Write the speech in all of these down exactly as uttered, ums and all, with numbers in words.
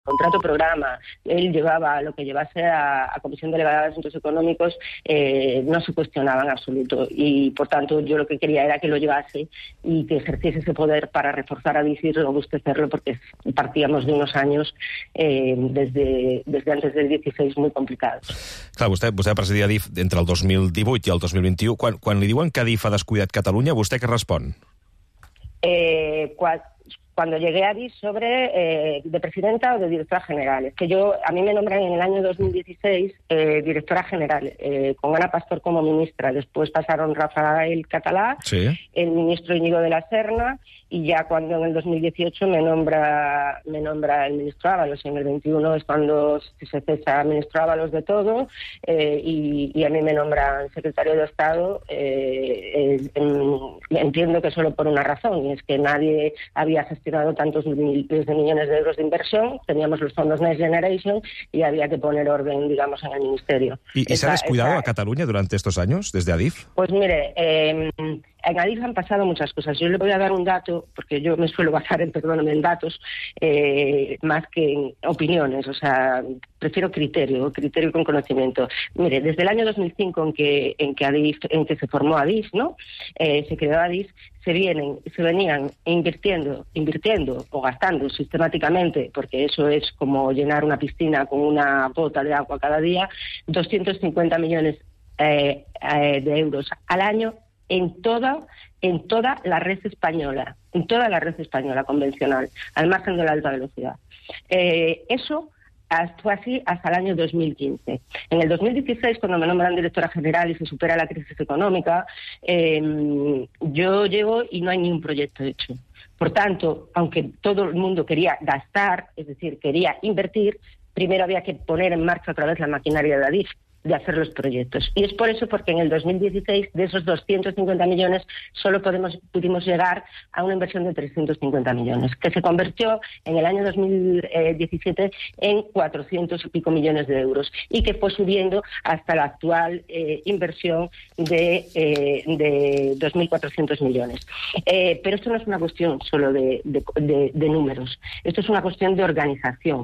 contrato programa, él llevaba lo que llevase a, a Comisión Delegada de Asuntos Económicos, eh, no se cuestionaba en absoluto. Y, por tanto, yo lo que quería era que lo llevase y que ejerciese ese poder para reforzar a Adif y robustecerlo, porque partíamos de unos años eh, desde, desde antes del dieciséis muy complicados. Clar, vostè, vostè va presidir Adif entre el dos mil divuit i el dos mil vint-i-u. Quan, quan li diuen que Adif ha descuidat Catalunya, vostè què respon? Eh, cual, Cuando llegué a Adif sobre eh, de presidenta o de directora general. Es que yo, a mí me nombran en el año dos mil dieciséis eh, directora general, eh, con Ana Pastor como ministra. Después pasaron Rafael Catalá, sí. el ministro Íñigo de la Serna, y ya cuando en el dos mil dieciocho me nombra me nombra el ministro Ábalos. En el veintiuno es cuando se cesa el ministro Ábalos de todo, eh, y, y a mí me nombran secretario de Estado. Eh, eh, entiendo que solo por una razón, y es que nadie había gestionado tantos miles de millones de euros de inversión, teníamos los fondos Next Generation y había que poner orden, digamos, en el Ministerio. ¿Y, y se ha descuidado esa... a Cataluña durante estos años, desde Adif? Pues mire, eh, en Adif han pasado muchas cosas. Yo le voy a dar un dato, porque yo me suelo basar en, perdóname, en datos, eh, más que en opiniones, o sea, prefiero criterio, criterio con conocimiento. Mire, desde el año dos mil cinco en que en que Adif, en que se formó Adif, ¿no? Eh, se creó Adif, se vienen, se venían invirtiendo, invirtiendo o gastando sistemáticamente, porque eso es como llenar una piscina con una gota de agua cada día, doscientos cincuenta millones eh, eh, de euros al año en toda, en toda la red española, en toda la red española convencional, al margen de la alta velocidad. Eh, eso fue así hasta el año dos mil quince. En el dos mil dieciséis, cuando me nombran directora general y se supera la crisis económica, eh, yo llego y no hay ni un proyecto hecho. Por tanto, aunque todo el mundo quería gastar, es decir, quería invertir, primero había que poner en marcha otra vez la maquinaria de Adif, de hacer los proyectos. Y es por eso porque en el dos mil dieciséis, de esos doscientos cincuenta millones, solo podemos, pudimos llegar a una inversión de trescientos cincuenta millones, que se convirtió en el año dos mil diecisiete en cuatrocientos y pico millones de euros, y que fue subiendo hasta la actual eh, inversión de, eh, de dos mil cuatrocientos millones. Eh, pero esto no es una cuestión solo de, de, de, de números, esto es una cuestión de organización.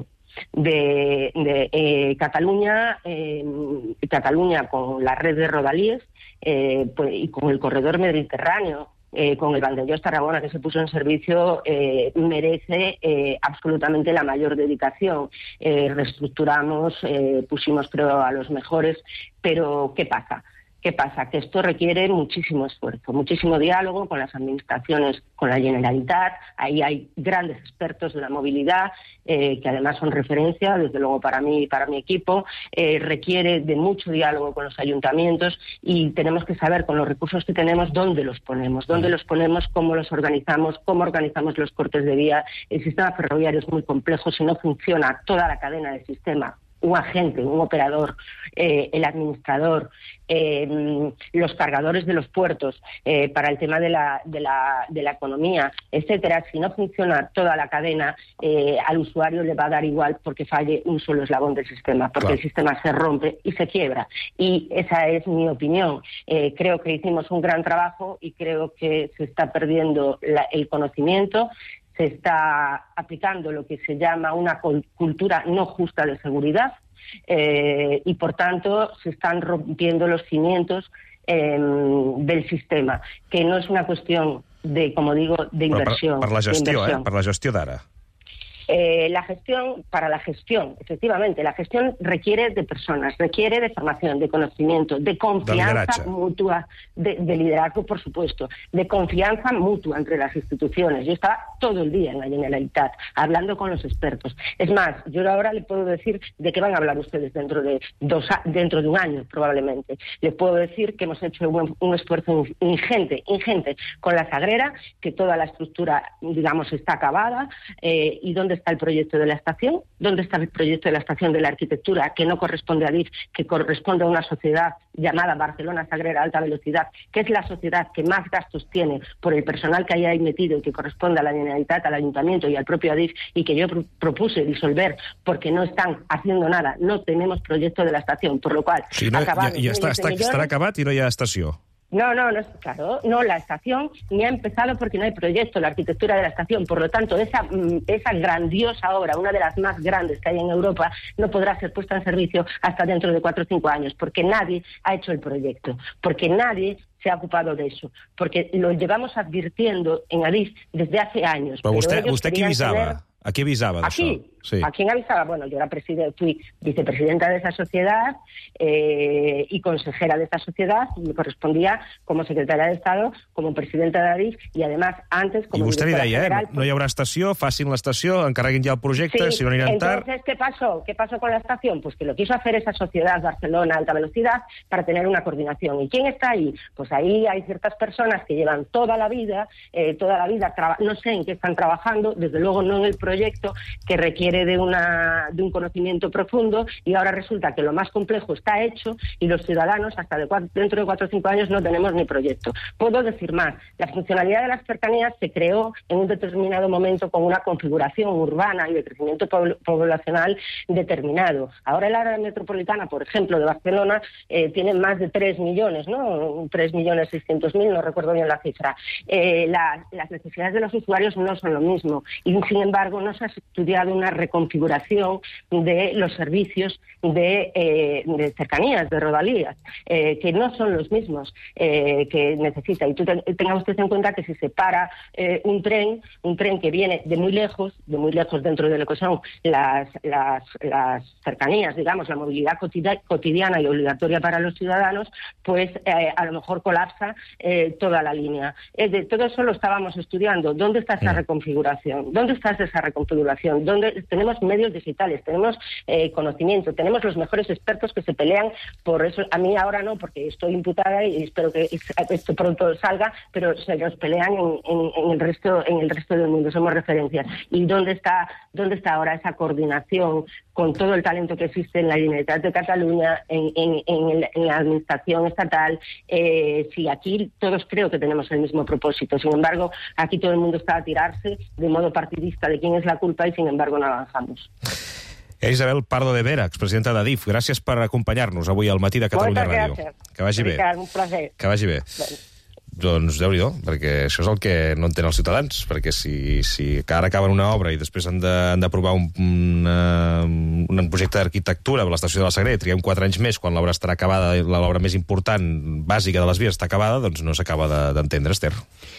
De, de eh, Cataluña, eh, Cataluña con la red de rodalíes eh, pues, y con el corredor mediterráneo, eh, con el Vandellós Tarragona que se puso en servicio, eh, merece eh, absolutamente la mayor dedicación. Eh, reestructuramos, eh, pusimos creo a los mejores, pero ¿qué pasa? ¿Qué pasa? Que esto requiere muchísimo esfuerzo, muchísimo diálogo con las administraciones, con la Generalitat. Ahí hay grandes expertos de la movilidad, eh, que además son referencia, desde luego para mí y para mi equipo. Eh, requiere de mucho diálogo con los ayuntamientos y tenemos que saber, con los recursos que tenemos, dónde los ponemos, dónde los ponemos, cómo los organizamos, cómo organizamos los cortes de vía. El sistema ferroviario es muy complejo. Si no funciona toda la cadena del sistema, un agente, un operador, eh, el administrador, eh, los cargadores de los puertos, eh, para el tema de la, de la, de la economía, etcétera. Si no funciona toda la cadena, eh, al usuario le va a dar igual porque falle un solo eslabón del sistema, porque claro, el sistema se rompe y se quiebra. Y esa es mi opinión. Eh, creo que hicimos un gran trabajo y creo que se está perdiendo la, el conocimiento. Se está aplicando lo que se llama una cultura no justa de seguridad, eh, y, por tanto, se están rompiendo los cimientos eh, del sistema, que no es una cuestión de, como digo, de inversión. Per, per la gestió, eh? Per la gestió d'ara. Eh, la gestión, para la gestión, efectivamente, la gestión requiere de personas, requiere de formación, de conocimiento, de confianza de mutua, de, de liderazgo, por supuesto, de confianza mutua entre las instituciones. Yo estaba todo el día en la Generalitat hablando con los expertos. Es más, yo ahora le puedo decir de qué van a hablar ustedes dentro de dos, dentro de un año, probablemente. Le puedo decir que hemos hecho un, un esfuerzo ingente, ingente con la Sagrera, que toda la estructura, digamos, está acabada, eh, y donde está el proyecto de la estación, dónde está el proyecto de la estación de la arquitectura, que no corresponde a Adif, que corresponde a una sociedad llamada Barcelona Sagrera Alta Velocidad, que es la sociedad que más gastos tiene por el personal que hay ahí metido y que corresponde a la Generalitat, al Ayuntamiento y al propio Adif, y que yo pr propuse disolver porque no están haciendo nada, no tenemos proyecto de la estación, por lo cual... Sí, no, ja, ja està, està, estarà acabat i no hi ha estació. No, no, no, claro, no, la estación ni ha empezado porque no hay proyecto, la arquitectura de la estación. Por lo tanto, esa, esa grandiosa obra, una de las más grandes que hay en Europa, no podrá ser puesta en servicio hasta dentro de cuatro o cinco años, porque nadie ha hecho el proyecto, porque nadie se ha ocupado de eso, porque lo llevamos advirtiendo en Adif desde hace años. Però vostè, vostè qui avisava? Tener... A qui avisava d'això? Aquí, sí. ¿A quién avisaba? Bueno, yo era presidente, fui vicepresidenta de esa sociedad eh, y consejera de esa sociedad, y me correspondía como secretaria de Estado, como presidenta de Adif, y además antes como I vostè li deia, general, eh? No hi haurà estació, facin l'estació, encarreguin ja el projecte, sí, si no aniran tard... Entonces, ¿qué pasó? ¿Qué pasó con la estación? Pues que lo quiso hacer esa sociedad Barcelona Alta Velocidad para tener una coordinación. ¿Y quién está ahí? Pues ahí hay ciertas personas que llevan toda la vida, eh, toda la vida, no sé en qué están trabajando, desde luego no en el proyecto, que requiere de, una, de un conocimiento profundo, y ahora resulta que lo más complejo está hecho y los ciudadanos hasta de cuatro, dentro de cuatro o cinco años no tenemos ni proyecto. Puedo decir más, la funcionalidad de las cercanías se creó en un determinado momento con una configuración urbana y de crecimiento poblacional determinado. Ahora el área metropolitana, por ejemplo, de Barcelona, eh, tiene más de tres millones, ¿no? tres millones seiscientos mil, no recuerdo bien la cifra. Eh, la, las necesidades de los usuarios no son lo mismo, y sin embargo no se ha estudiado una reconfiguración de los servicios de, eh, de cercanías, de rodalías, eh, que no son los mismos eh, que necesita. Y tú te, tenga usted en cuenta que si se para eh, un tren, un tren que viene de muy lejos, de muy lejos dentro de lo que son las, las, las cercanías, digamos, la movilidad cotidiana y obligatoria para los ciudadanos, pues eh, a lo mejor colapsa eh, toda la línea. Es de, todo eso lo estábamos estudiando. ¿Dónde está esa reconfiguración? ¿Dónde está esa reconfiguración? ¿Dónde tenemos medios digitales? Tenemos eh, conocimiento, tenemos los mejores expertos que se pelean por eso. A mí ahora no, porque estoy imputada y espero que esto pronto salga, pero se nos pelean en, en, en el resto en el resto del mundo, somos referencias. ¿Y dónde está dónde está ahora esa coordinación con todo el talento que existe en la Generalitat de Cataluña, en, en, en, el, en la administración estatal? Eh, sí, aquí todos creo que tenemos el mismo propósito. Sin embargo, aquí todo el mundo está a tirarse de modo partidista de quién es la culpa y sin embargo no avanzamos. Isabel Pardo de Vera, expresidenta d'Adif, gràcies per acompanyar-nos avui al Matí de Catalunya Ràdio. Moltes gràcies. Que vagi bé. Ricard, un plaer. Que vagi bé. Bé. Doncs Déu-n'hi-do, perquè això és el que no entenen els ciutadans, perquè si, si ara acaben una obra i després han d'aprovar un, una, un projecte d'arquitectura a l'estació de la Sagrera, triguem quatre anys més quan l'obra estarà acabada, l'obra més important, bàsica de les vies, està acabada, doncs no s'acaba d'entendre, Esther.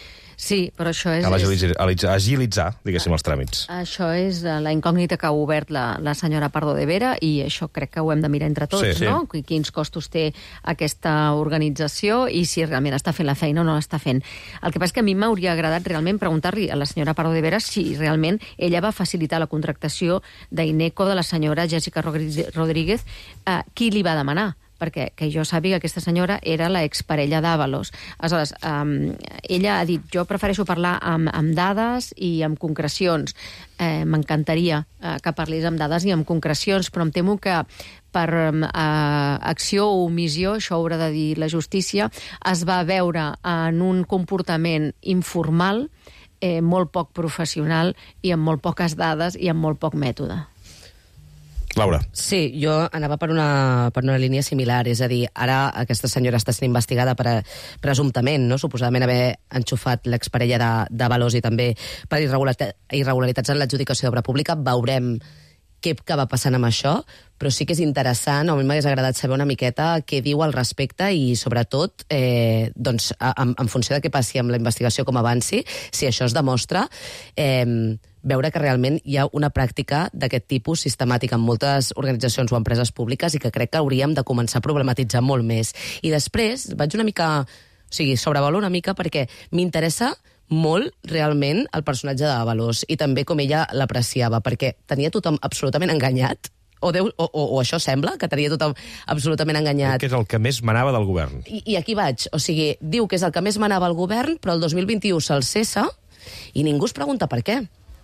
Sí, però això és... Cal agilitzar, agilitzar, diguéssim, els tràmits. Això és la incògnita que ha obert la, la senyora Pardo de Vera, i això crec que ho hem de mirar entre tots, sí, no? Sí. Quins costos té aquesta organització i si realment està fent la feina o no l'està fent. El que passa és que a mi m'hauria agradat realment preguntar-li a la senyora Pardo de Vera si realment ella va facilitar la contractació d'Ineco de la senyora Jessica Rodríguez, eh, qui li va demanar? Perquè que jo sàpiga que aquesta senyora era la exparella d'Ábalos. Aleshores, um, ella ha dit, jo prefereixo parlar amb, amb dades i amb concrecions. Eh, M'encantaria uh, que parlis amb dades i amb concrecions, però em temo que per um, uh, acció o omissió, això haurà de dir la justícia, es va veure en un comportament informal, eh, molt poc professional i amb molt poques dades i amb molt poc mètode. Laura. Sí, jo anava per una, per una línia similar, és a dir, ara aquesta senyora està sent investigada per, presumptament, no? Suposadament haver enxufat l'exparella de, de Valós i també per irregularitats en l'adjudicació d'obra pública. Veurem què acaba passant amb això, però sí que és interessant, a mi m'hagués agradat saber una miqueta què diu al respecte i, sobretot, eh, doncs, en, en funció de què passi amb la investigació com avanci, si això es demostra, eh, veure que realment hi ha una pràctica d'aquest tipus sistemàtica en moltes organitzacions o empreses públiques i que crec que hauríem de començar a problematitzar molt més. I després vaig una mica... O sigui, sobrevolar una mica perquè m'interessa molt, realment, el personatge de Valós i també com ella l'apreciava, perquè tenia tothom absolutament enganyat, o, Déu, o, o, o això sembla, que tenia tothom absolutament enganyat. Que és el que més manava del govern. I, I aquí vaig. O sigui, diu que és el que més manava el govern, però el dos mil vint-i-u se'l cessa i ningú es pregunta per què.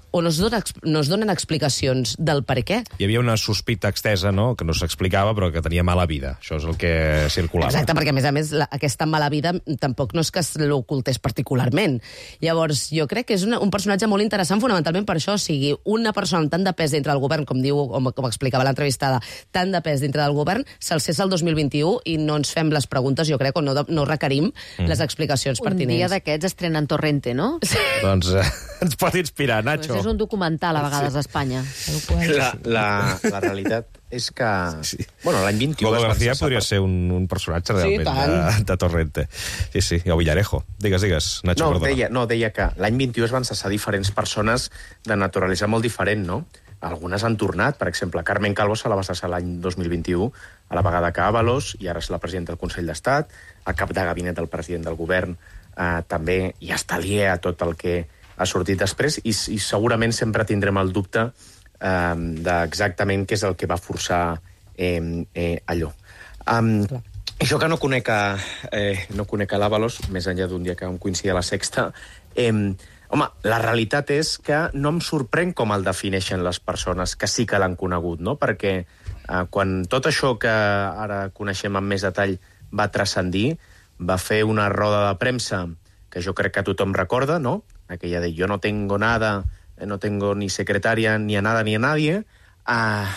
o no es, dona, no es donen explicacions del per què. Hi havia una sospita extesa, no?, que no s'explicava, però que tenia mala vida. Això és el que circulava. Exacte, perquè, a més a més, la, aquesta mala vida tampoc no és que l'ocultés particularment. Llavors, jo crec que és una, un personatge molt interessant, fonamentalment per això. O sigui, una persona amb tant de pes dintre del govern, com diu, com, com explicava l'entrevistada, tant de pes dintre del govern, se'l cessa el dos mil vint-i-u i no ens fem les preguntes, jo crec, o no, no requerim mm. les explicacions pertinents. Un dia d'aquests estrenen Torrente, no? Sí. Doncs eh, ens pot inspirar, Nacho. Pues és un documental, a vegades, d'Espanya. La, la, la realitat és que... Sí. Bueno, l'any vint-i-u... Godo García podria ser un, un personatge realment sí, de, de Torrente. Sí, sí, o Villarejo. Digues, digues, Nacho, no, perdona. deia, no, deia que l'any vint-i-u es van cessar diferents persones de naturalesa molt diferent, no? Algunes han tornat, per exemple, Carmen Calvo se la va cessar l'any dos mil vint-i-u, a la vegada que Ábalos, i ara és la presidenta del Consell d'Estat, a cap de gabinet del president del govern, eh, també, i està aliè a tot el que ha sortit després, i, i segurament sempre tindrem el dubte eh, d'exactament què és el que va forçar eh, eh, allò. Um, jo que no conec a, eh, no conec a l'Ábalos, més enllà d'un dia que vam coincidir a la Sexta, eh, home, la realitat és que no em sorprèn com el defineixen les persones que sí que l'han conegut, no? Perquè eh, quan tot això que ara coneixem amb més detall va transcendir, va fer una roda de premsa que jo crec que tothom recorda, no?, aquella de yo no tengo nada, no tengo ni secretària, ni a nada ni a nadie, uh,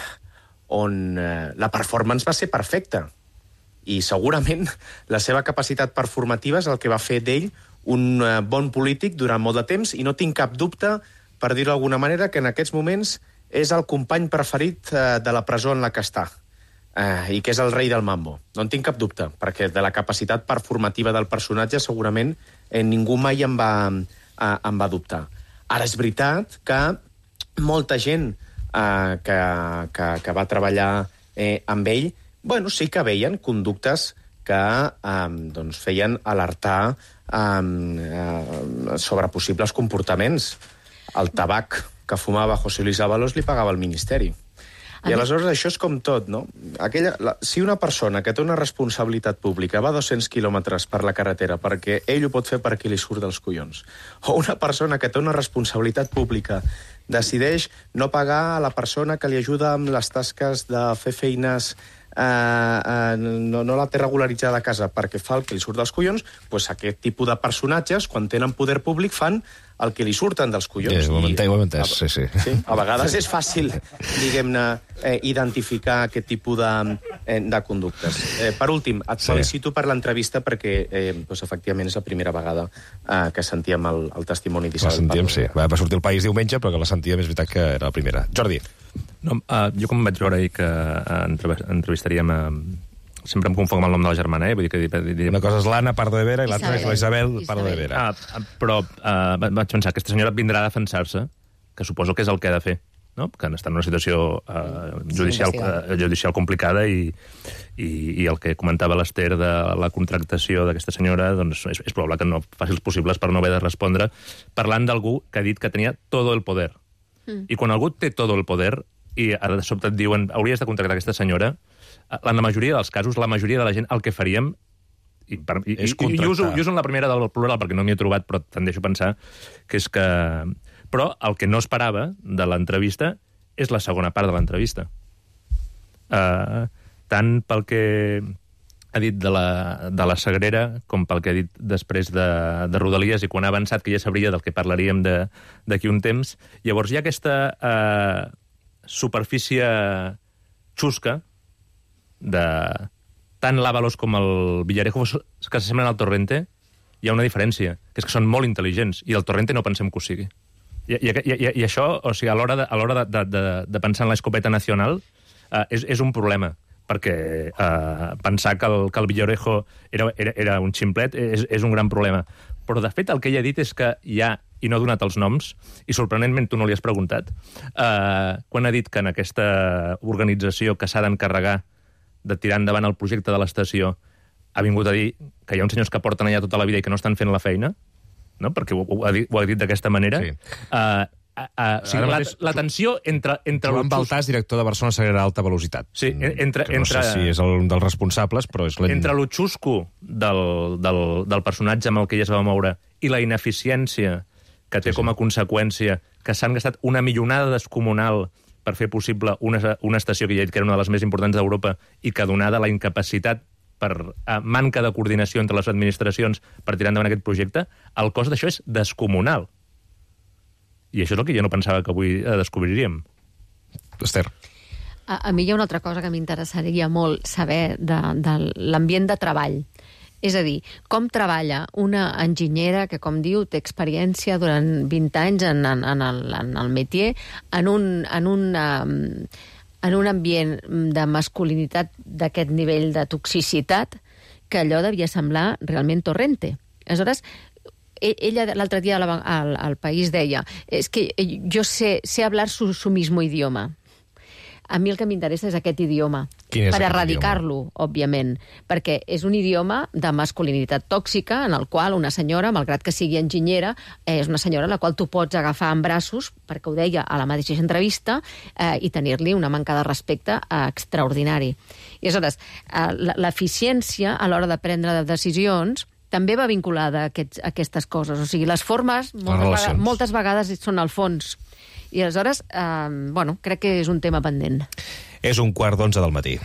on uh, la performance va ser perfecta. I segurament la seva capacitat performativa és el que va fer d'ell un uh, bon polític durant molt de temps, i no tinc cap dubte, per dir-ho d'alguna manera, que en aquests moments és el company preferit uh, de la presó en la que està, uh, i que és el rei del mambo. No en tinc cap dubte, perquè de la capacitat performativa del personatge segurament eh, ningú mai en va... em va dubtar. Ara és veritat que molta gent eh, que, que, que va treballar eh, amb ell, bueno, sí que veien conductes que eh, doncs feien alertar eh, sobre possibles comportaments. El tabac que fumava José Luis Ábalos li pagava el Ministeri. I aleshores això és com tot, no? Aquella, la, si una persona que té una responsabilitat pública va dos-cents quilòmetres per la carretera perquè ell ho pot fer perquè li surt dels collons, o una persona que té una responsabilitat pública decideix no pagar a la persona que li ajuda amb les tasques de fer feines, eh, eh, no, no la té regularitzada a casa perquè fa el que li surt dels collons, doncs aquest tipus de personatges, quan tenen poder públic, fan el que li surten dels collons. Sí, ho hem entès, sí, sí. sí. A vegades és fàcil, diguem-ne, eh, identificar aquest tipus de, eh, de conductes. Eh, per últim, et sí. felicito per l'entrevista perquè, eh, doncs, efectivament, és la primera vegada eh, que sentíem el, el testimoni d'Isabel. La sentíem, sí. Va, va sortir El País diumenge, però que la sentíem, és veritat que era la primera. Jordi. No, uh, jo com vaig veure ahir que uh, entrevistaríem a... Uh, sempre em confonc amb el nom de la germana, eh? Vull dir que diríem... Una cosa és l'Anna Pardo de Vera i l'altra és la Isabel Pardo de Vera. Ah, però uh, vaig pensar que aquesta senyora vindrà a defensar-se, que suposo que és el que ha de fer, no? Que està en una situació uh, judicial, sí, uh, judicial complicada i, i, i el que comentava l'Ester de la contractació d'aquesta senyora, doncs és, és probable que no faci els possibles per no haver de respondre, parlant d'algú que ha dit que tenia todo el poder. Mm. I quan algú té todo el poder i ara de sobte et diuen hauries de contractar aquesta senyora, en la majoria dels casos, la majoria de la gent, el que faríem, i, per, i, i, i uso, i uso en la primera del plural perquè no m'hi he trobat, però tendeixo a pensar que és que... Però el que no esperava de l'entrevista és la segona part de l'entrevista. Uh, tant pel que ha dit de la, de la Sagrera com pel que ha dit després de, de Rodalies, i quan ha avançat que ja sabria del que parlaríem d'aquí un temps. Llavors hi ha aquesta uh, superfície xusca de tant l'Ábalos com el Villarejo que s'assemblen al Torrente. Hi ha una diferència, que és que són molt intel·ligents, i el Torrente no pensem que ho sigui. I, i, i, i això, o sigui, a l'hora de, a l'hora de, de, de pensar en l'escopeta nacional, eh, és, és un problema, perquè eh, pensar que el, que el Villarejo era, era, era un ximplet és, és un gran problema. Però, de fet, el que ella ha dit és que hi ha, i no ha donat els noms, i sorprenentment tu no li has preguntat, eh, quan ha dit que en aquesta organització que s'ha d'encarregar de tirar endavant el projecte de l'estació, ha vingut a dir que hi ha uns senyors que porten allà tota la vida i que no estan fent la feina, no? Perquè ho, ho, ha dit, ho ha dit d'aquesta manera. Sí. Uh, uh, uh, o sigui, la, la tensió entre... entre Joan Baltàs, director de Barcelona Sagrera Alta Velocitat. Sí, entre... Que no entre, sé si és el dels responsables, però és... Entre lo xusco del, del, del personatge amb el que ella es va moure i la ineficiència que té sí, com a conseqüència que s'han gastat una milionada descomunal per fer possible una, una estació que ja he dit que era una de les més importants d'Europa i que, donada la incapacitat per uh, manca de coordinació entre les administracions per tirar endavant aquest projecte, el cost d'això és descomunal. I això és el que jo no pensava que avui uh, descobriríem. Esther. A, a mi hi ha una altra cosa que m'interessaria molt saber de, de l'ambient de treball. És a dir, com treballa una enginyera que, com diu, té experiència durant vint anys en, en, en, el, en el métier, en un, en, un, um, en un ambient de masculinitat d'aquest nivell de toxicitat, que allò devia semblar realment torrente. Aleshores, ella l'altre dia al, al, al País deia és que jo sé, sé hablar su, su mismo idioma. A mi el que m'interessa és aquest idioma, per erradicar-lo, òbviament, perquè és un idioma de masculinitat tòxica en el qual una senyora, malgrat que sigui enginyera, és una senyora a la qual tu pots agafar en braços, perquè ho deia a la mateixa entrevista, eh, i tenir-li una manca de respecte eh, extraordinari. I aleshores, eh, l'eficiència a l'hora de prendre decisions també va vinculada a, aquests, a aquestes coses. O sigui, les formes moltes, vegades, moltes vegades són al fons. I aleshores, eh, bueno, crec que és un tema pendent. És un quart d'onze del matí.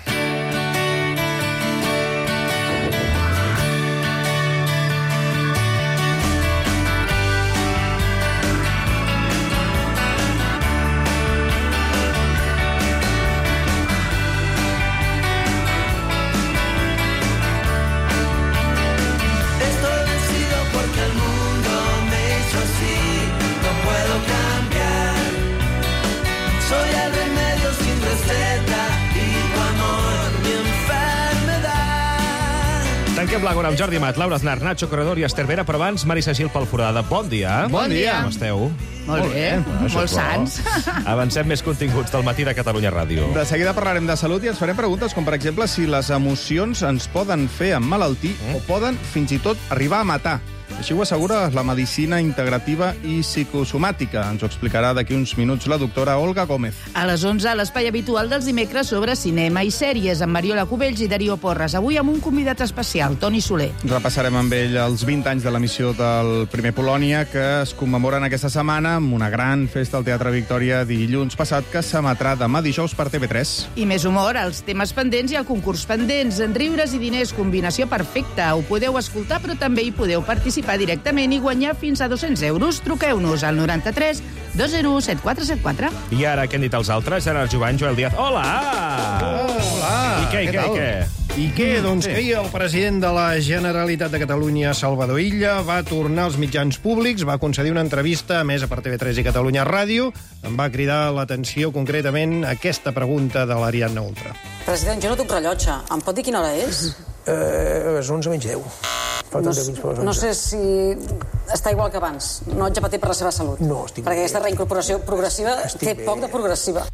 Tanquem l'Àgora amb Jordi Amat, Laura Aznar, Nacho Corredor i Esther Vera, però abans Marisa Gil Palforada. Bon dia. Bon dia. Com esteu? Molt bé, molt sants. Avancem més continguts del matí de Catalunya Ràdio. De seguida parlarem de salut i ens farem preguntes com, per exemple, si les emocions ens poden fer emmalaltir mm. o poden fins i tot arribar a matar. Així ho assegura la medicina integrativa i psicosomàtica. Ens ho explicarà d'aquí uns minuts la doctora Olga Gómez. A les onze, l'espai habitual dels dimecres sobre cinema i sèries, amb Mariola Cubells i Darío Porres. Avui amb un convidat especial, Toni Soler. Repassarem amb ell els vint anys de l'emissió del primer Polònia, que es commemoren aquesta setmana amb una gran festa al Teatre Victòria dilluns passat, que s'emetrà demà dijous per T V tres. I més humor, els temes pendents i el concurs pendents. En riures i diners, combinació perfecta. Ho podeu escoltar, però també hi podeu participar directament i guanyar fins a dos-cents euros. Truqueu-nos al noranta-tres dos zero set quatre set quatre. I ara, què han dit els altres? Gerard Jovany, Joel Díaz. Hola! Oh, hola! I què, i què, i què? I què? Doncs que ahir el president de la Generalitat de Catalunya, Salvador Illa, va tornar als mitjans públics, va concedir una entrevista emesa per T V tres i Catalunya Ràdio, em va cridar l'atenció concretament aquesta pregunta de l'Ariadna Oltra. President, jo no tinc rellotge. Em pot dir quina hora és? Eh, és onze menys deu. No, no sé si està igual que abans. No haig de patir per la seva salut. No, estic perquè aquesta reincorporació progressiva estic té bé. Poc de progressiva.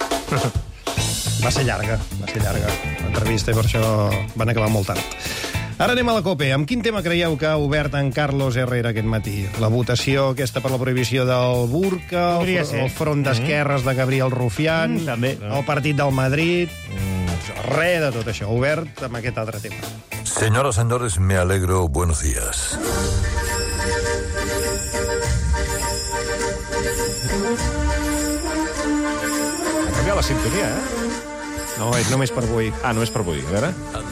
Va ser llarga, va ser llarga l'entrevista i per això van acabar molt tard. Ara anem a la COPE. Amb quin tema creieu que ha obert en Carlos Herrera aquest matí? La votació aquesta per la prohibició del burca, el, el front d'esquerres de Gabriel Rufián, mm, també. El partit del Madrid... Mm. Res de tot això, obert amb aquest altre tema. Señoras, señores, me alegro. Buenos días. Ha canviat la sintonia, eh? No, és només per avui. Ah, només per avui, a veure.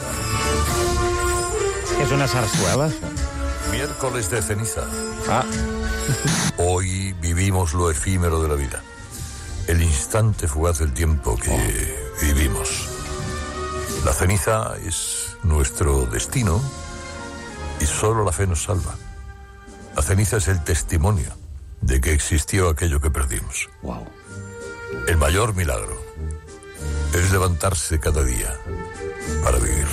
És una sarsuela, això. Miércoles de ceniza. Ah. Hoy vivimos lo efímero de la vida. El instante fugaz del tiempo que oh. vivimos. La ceniza es nuestro destino y solo la fe nos salva. La ceniza es el testimonio de que existió aquello que perdimos. Wow. El mayor milagro es levantarse cada día para vivir.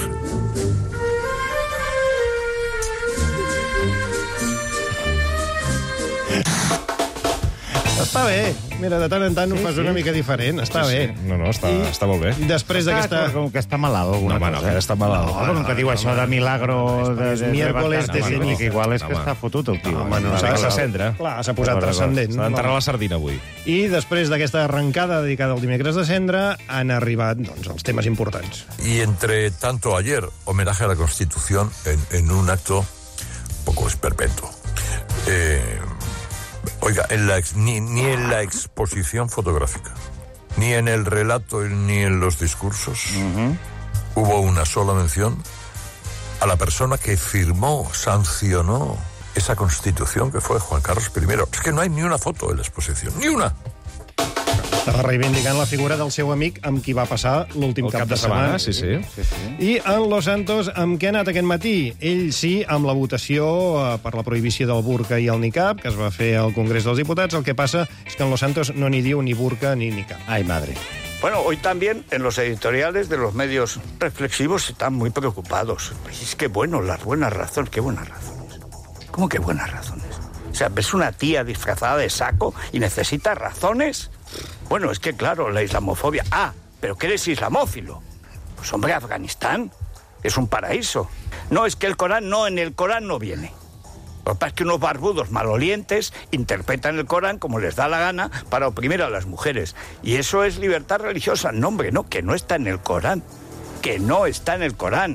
Està bé. Mira, de tant en tant sí, ho fas sí. una mica diferent. Està sí, bé. Sí. No, no, està, I, està molt bé. I després d'aquesta... Com que està malalt alguna no, cosa. No, que està malalt. No, no, com que diu això de milagro... De, de miércoles de ceniza. Que igual és que està fotut el tio. No, no, s'ha de cendra. Clar, s'ha posat transcendent. S'ha d'enterrar la sardina avui. I després d'aquesta arrencada dedicada al dimecres de cendra han arribat doncs, els temes importants. Y entre tanto ayer, homenaje a la Constitución en, en un acto poco esperpento. Eh... Oiga, en la ex- ni, ni en la exposición fotográfica, ni en el relato, ni en los discursos, uh-huh. hubo una sola mención a la persona que firmó, sancionó esa Constitución, que fue Juan Carlos primero. Es que no hay ni una foto en la exposición, ni una. Estava reivindicant la figura del seu amic amb qui va passar l'últim cap, cap de setmana. Sí, sí. sí, sí. I en Los Santos, amb què ha anat aquest matí? Ell sí, amb la votació per la prohibició del burca i el niqab, que es va fer al Congrés dels Diputats. El que passa és que en Los Santos no n'hi diu ni burca ni niqab. Ai, madre. Bueno, hoy también en los editoriales de los medios reflexivos están muy preocupados. Es que bueno, las buenas razones, qué buenas razones. ¿Cómo que buenas razones? O sea, ves una tía disfrazada de saco y necesita razones. Bueno, es que claro, la islamofobia... Ah, pero que eres islamófilo. Pues hombre, Afganistán es un paraíso. No, es que el Corán no, en el Corán no viene. Lo que pasa es que unos barbudos malolientes interpretan el Corán como les da la gana para oprimir a las mujeres. Y eso es libertad religiosa. No, hombre, no, que no está en el Corán. Que no está en el Corán.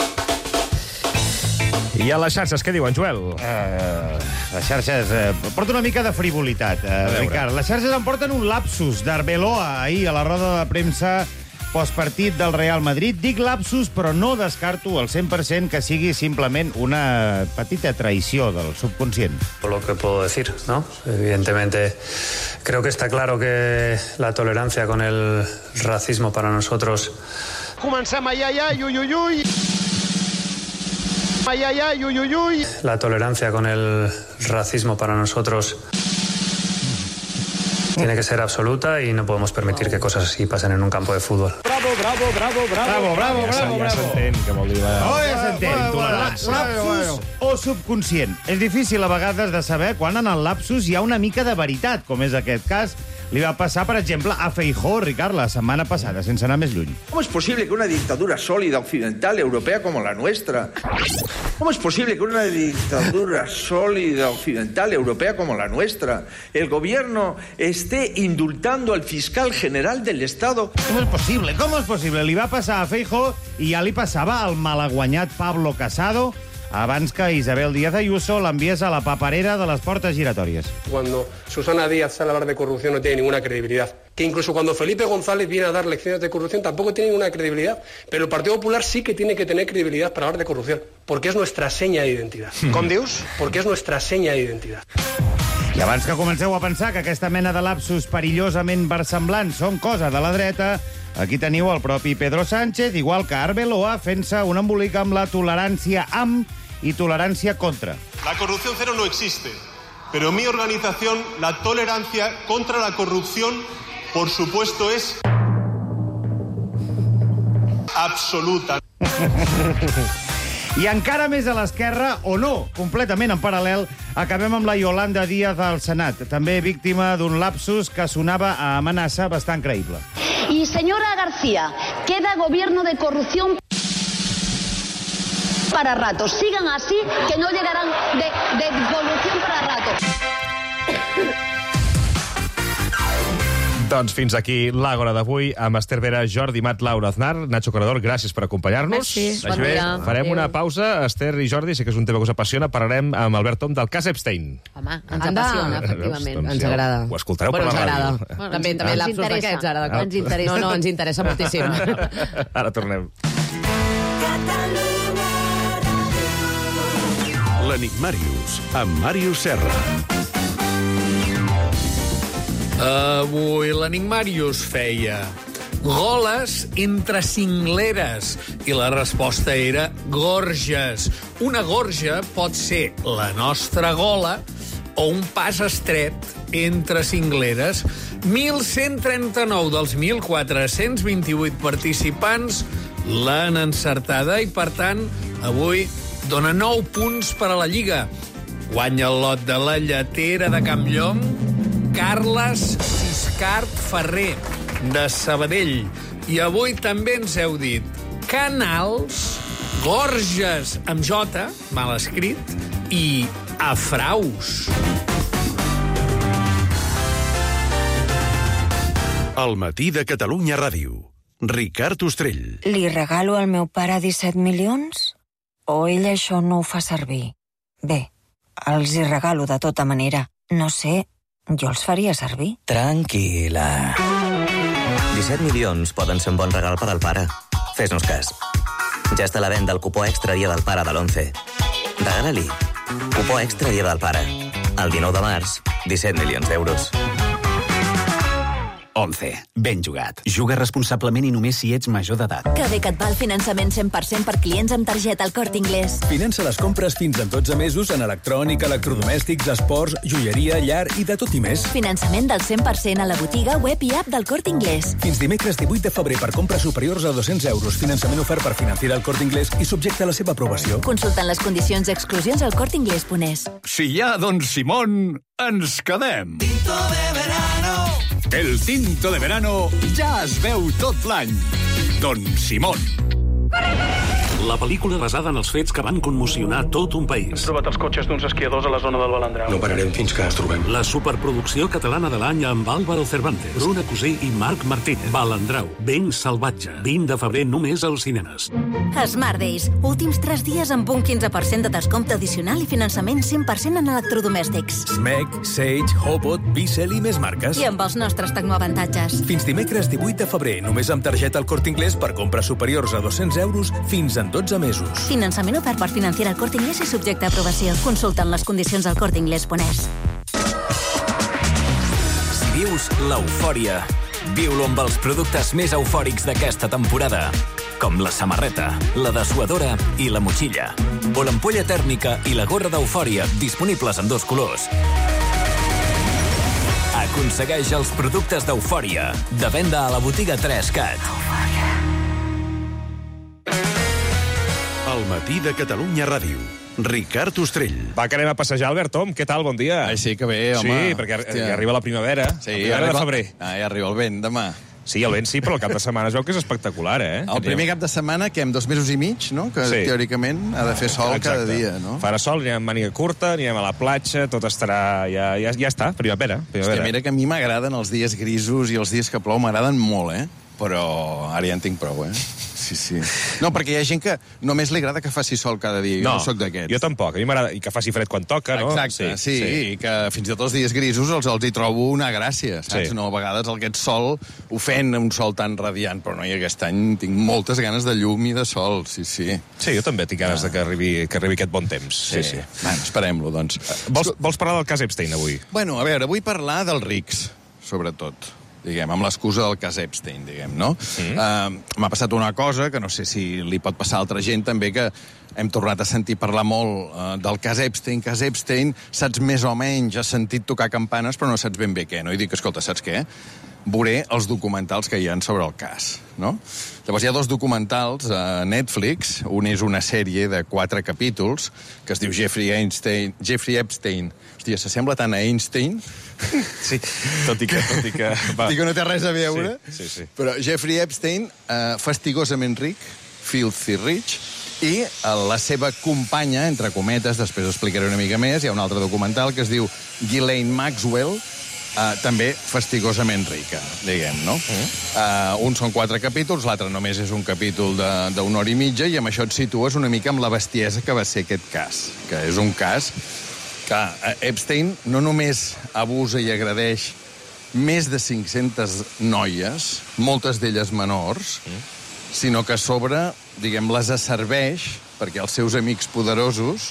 I a les xarxes, què diuen, Joel? Uh, les xarxes... Uh, porta una mica de frivolitat, uh, Ricard. Les xarxes em porten un lapsus d'Arbeloa ahir a la roda de premsa postpartit del Real Madrid. Dic lapsus, però no descarto al cent per cent que sigui simplement una petita traïció del subconscient. Lo que puedo decir, ¿no? Evidentemente, creo que está claro que la tolerancia con el racismo para nosotros... Comencem, ai, ai, ai, ui, ui, ui... Ay, ay, ay, uy, uy, uy. La tolerancia con el racismo para nosotros tiene que ser absoluta y no podemos permitir que cosas así pasen en un campo de fútbol. Bravo, bravo, bravo, bravo. Bravo, bravo, bravo, Ja s'entén que vol dir... Oh, ja s'entén. Tolerància. Lapsus o subconscient. És difícil a vegades de saber quan en el lapsus hi ha una mica de veritat, com és aquest cas. Li va passar, per exemple, a Feijóo, Ricard, la setmana passada, sense anar més lluny. ¿Cómo es posible que una dictadura sólida, occidental, europea como la nuestra? ¿Cómo es posible que una dictadura sólida, occidental, europea como la nuestra, el gobierno esté indultando al fiscal general del Estado? Com és possible? Com és possible? Li va passar a Feijóo i ja li passava al malaguanyat Pablo Casado abans que Isabel Díaz Ayuso l'enviés a la paperera de les portes giratòries. Cuando Susana Díaz sale a hablar de corrupción no tiene ninguna credibilidad. Que incluso cuando Felipe González viene a dar lecciones de corrupción tampoco tiene ninguna credibilidad. Pero el Partido Popular sí que tiene que tener credibilidad para hablar de corrupción. Porque es nuestra seña de identidad. Com dius? Porque es nuestra seña de identidad. I abans que comenceu a pensar que aquesta mena de lapsus perillosament versemblants són cosa de la dreta, aquí teniu el propi Pedro Sánchez, igual que Arbeloa, fent-se un embolic amb la tolerància amb y tolerancia contra. La corrupción cero no existe, pero mi organización, la tolerancia contra la corrupción, por supuesto, es absoluta. I encara més a l'esquerra, o no, completament en paral·lel, acabem amb la Yolanda Díaz al Senat, també víctima d'un lapsus que sonava a amenaça bastant creïble. Y señora García, queda gobierno de corrupción para rato. Sigan así, que no llegarán de, de corrupción para rato. Doncs fins aquí l'Àgora d'avui amb Esther Vera, Jordi Mat, Laura Aznar, Nacho Corredor, gràcies per acompanyar-nos. Merci, bon dia. Farem Adéu. una pausa. Esther i Jordi, sé que és un tema que us apassiona, parlarem amb Albert Tom del cas Epstein. Home, ens apassiona, efectivament. Doncs Ens ja agrada. Ho escoltareu Bueno, per la ens ràdio. agrada. Bueno, També, ens- també ens lapsus interessa. d'aquests, ara. de cop. Ens interessa. No, no, ens interessa moltíssim. Ara tornem. L'Enigmàrius, amb Màrius Serra. Avui l'Enigmàrius feia goles entre cingleres i la resposta era gorges. Una gorja pot ser la nostra gola o un pas estret entre cingleres. mil cent trenta-nou dels mil quatre-cents vint-i-vuit participants l'han encertada i, per tant, avui dona nou punts per a la Lliga. Guanya el lot de la lletera de Campllong Carles Siscart Ferrer, de Sabadell. I avui també ens heu dit canals, gorges amb J, mal escrit, i afraus. El matí de Catalunya Ràdio. Ricard Ostrell. Li regalo al meu pare disset milions? O ell això no ho fa servir? Bé, els hi regalo de tota manera. No sé, jo els faria servir. Tranquil·la. disset milions poden ser un bon regal per al pare. Fes-nos cas. Ja està a la venda el cupó extra Dia del Pare de l'onze. Regala-li. Cupó extra Dia del Pare. El dinou de març, disset milions d'euros. once. Ben jugat. Juga responsablement i només si ets major d'edat. Que bé que et va el finançament cent per cent per clients amb targeta al Corte Inglés. Finança les compres fins a dotze mesos en electrònica, electrodomèstics, esports, joieria, llar i de tot i més. Finançament del cent per cent a la botiga, web i app del Corte Inglés. Fins dimecres divuit de febrer per compres superiors a dos-cents euros. Finançament ofert per Financiera al Corte Inglés i subjecte a la seva aprovació. Consultant les condicions i exclusions al corte inglés punt es. Si hi ha Don Simón, ens quedem. Tinto de verano. El tinto de verano ja es veu tot l'any. Don Simón. La pel·lícula basada en els fets que van commocionar tot un país. Hem trobat els cotxes d'uns esquiadors a la zona del Balandrau. No pararem fins que els trobem. La superproducció catalana de l'any amb Álvaro Cervantes, Bruna Cosí i Marc Martínez. Balandrau, ben salvatge. vint de febrer només als cinemes. Smart Days. Últims tres dies amb un quinze per cent de descompte addicional i finançament cent per cent en electrodomèstics. S M E C, Sage, Hobot, Bissell i més marques. I amb els nostres tecnoavantatges. Fins dimecres divuit de febrer, només amb targeta al Corte Inglés per compres superiors a dos-cents euros fins en dotze mesos. Finançament ofert per Financiera al Corte Inglés i subjecte a aprovació. Consulten les condicions al corte inglés punt es. Si vius l'eufòria, viu-lo amb els productes més eufòrics d'aquesta temporada, com la samarreta, la dessuadora i la motxilla, o l'ampolla tèrmica i la gorra d'eufòria, disponibles en dos colors. Aconsegueix els productes d'eufòria, de venda a la botiga tres cat. El matí de Catalunya Ràdio. Ricard Ostrell. Va, que anem a passejar, Albert Tom. Què tal? Bon dia. Ai, sí, que bé, home. Sí, perquè Hòstia. ja arriba la primavera. Sí, la primavera arriba... de febrer. Ah, ja arriba el vent, demà. Sí, el vent sí, però el cap de setmana es veu que és espectacular, eh? El primer cap de setmana, que hem dos mesos i mig, no? Que sí. Teòricament ha de fer sol Exacte. cada dia, no? Farà sol, anirem amb màniga curta, anirem a la platja, tot estarà... Ja, ja, ja està, primavera. primavera. Hòstia, mira que a mi m'agraden els dies grisos i els dies que plou, m'agraden molt, eh? Però ara ja en tinc prou, eh? Sí, sí. No, perquè hi ha gent que només li agrada que faci sol cada dia. Jo no, no soc d'aquests. Jo tampoc. A mi m'agrada i que faci fred quan toca, no? Exacte, sí, sí, sí. I que fins i tot els dies grisos els, els hi trobo una gràcia, saps? Sí. No, a vegades aquest sol ofèn un sol tan radiant, però no, i aquest any tinc moltes ganes de llum i de sol, sí, sí. Sí, jo també tinc ganes ah. de que arribi, que arribi aquest bon temps. Sí, sí. sí. Bueno, esperem-lo, doncs. Vols, vols parlar del cas Epstein, avui? Bueno, a veure, vull parlar dels rics, sobretot. Diguem, amb l'excusa del cas Epstein, diguem, no? Mm. Uh, m'ha passat una cosa que no sé si li pot passar a altra gent, també, que hem tornat a sentir parlar molt uh, del cas Epstein, cas Epstein, saps més o menys, has sentit tocar campanes, però no saps ben bé què, no? I dic, escolta, saps què? Veuré els documentals que hi ha sobre el cas, no? Llavors hi ha dos documentals a Netflix, un és una sèrie de quatre capítols, que es diu Jeffrey Einstein, Jeffrey Epstein. Hòstia, s'assembla tant a Einstein. Sí, tot i que... Tot i que, va. Tot i que no té res a veure. Sí, sí, sí. Però Jeffrey Epstein, eh, fastigosament ric, filthy rich, i eh, la seva companya, entre cometes, després ho explicaré una mica més, hi ha un altre documental que es diu Ghislaine Maxwell, Uh, també fastigosament rica, diguem, no? Mm. Uh, un són quatre capítols, l'altre només és un capítol d'una hora i mitja, i amb això et situes una mica amb la bestiesa que va ser aquest cas, que és un cas que Epstein no només abusa i agredeix més de cinc-centes noies, moltes d'elles menors, mm. sinó que a sobre, diguem, les asserveix perquè els seus amics poderosos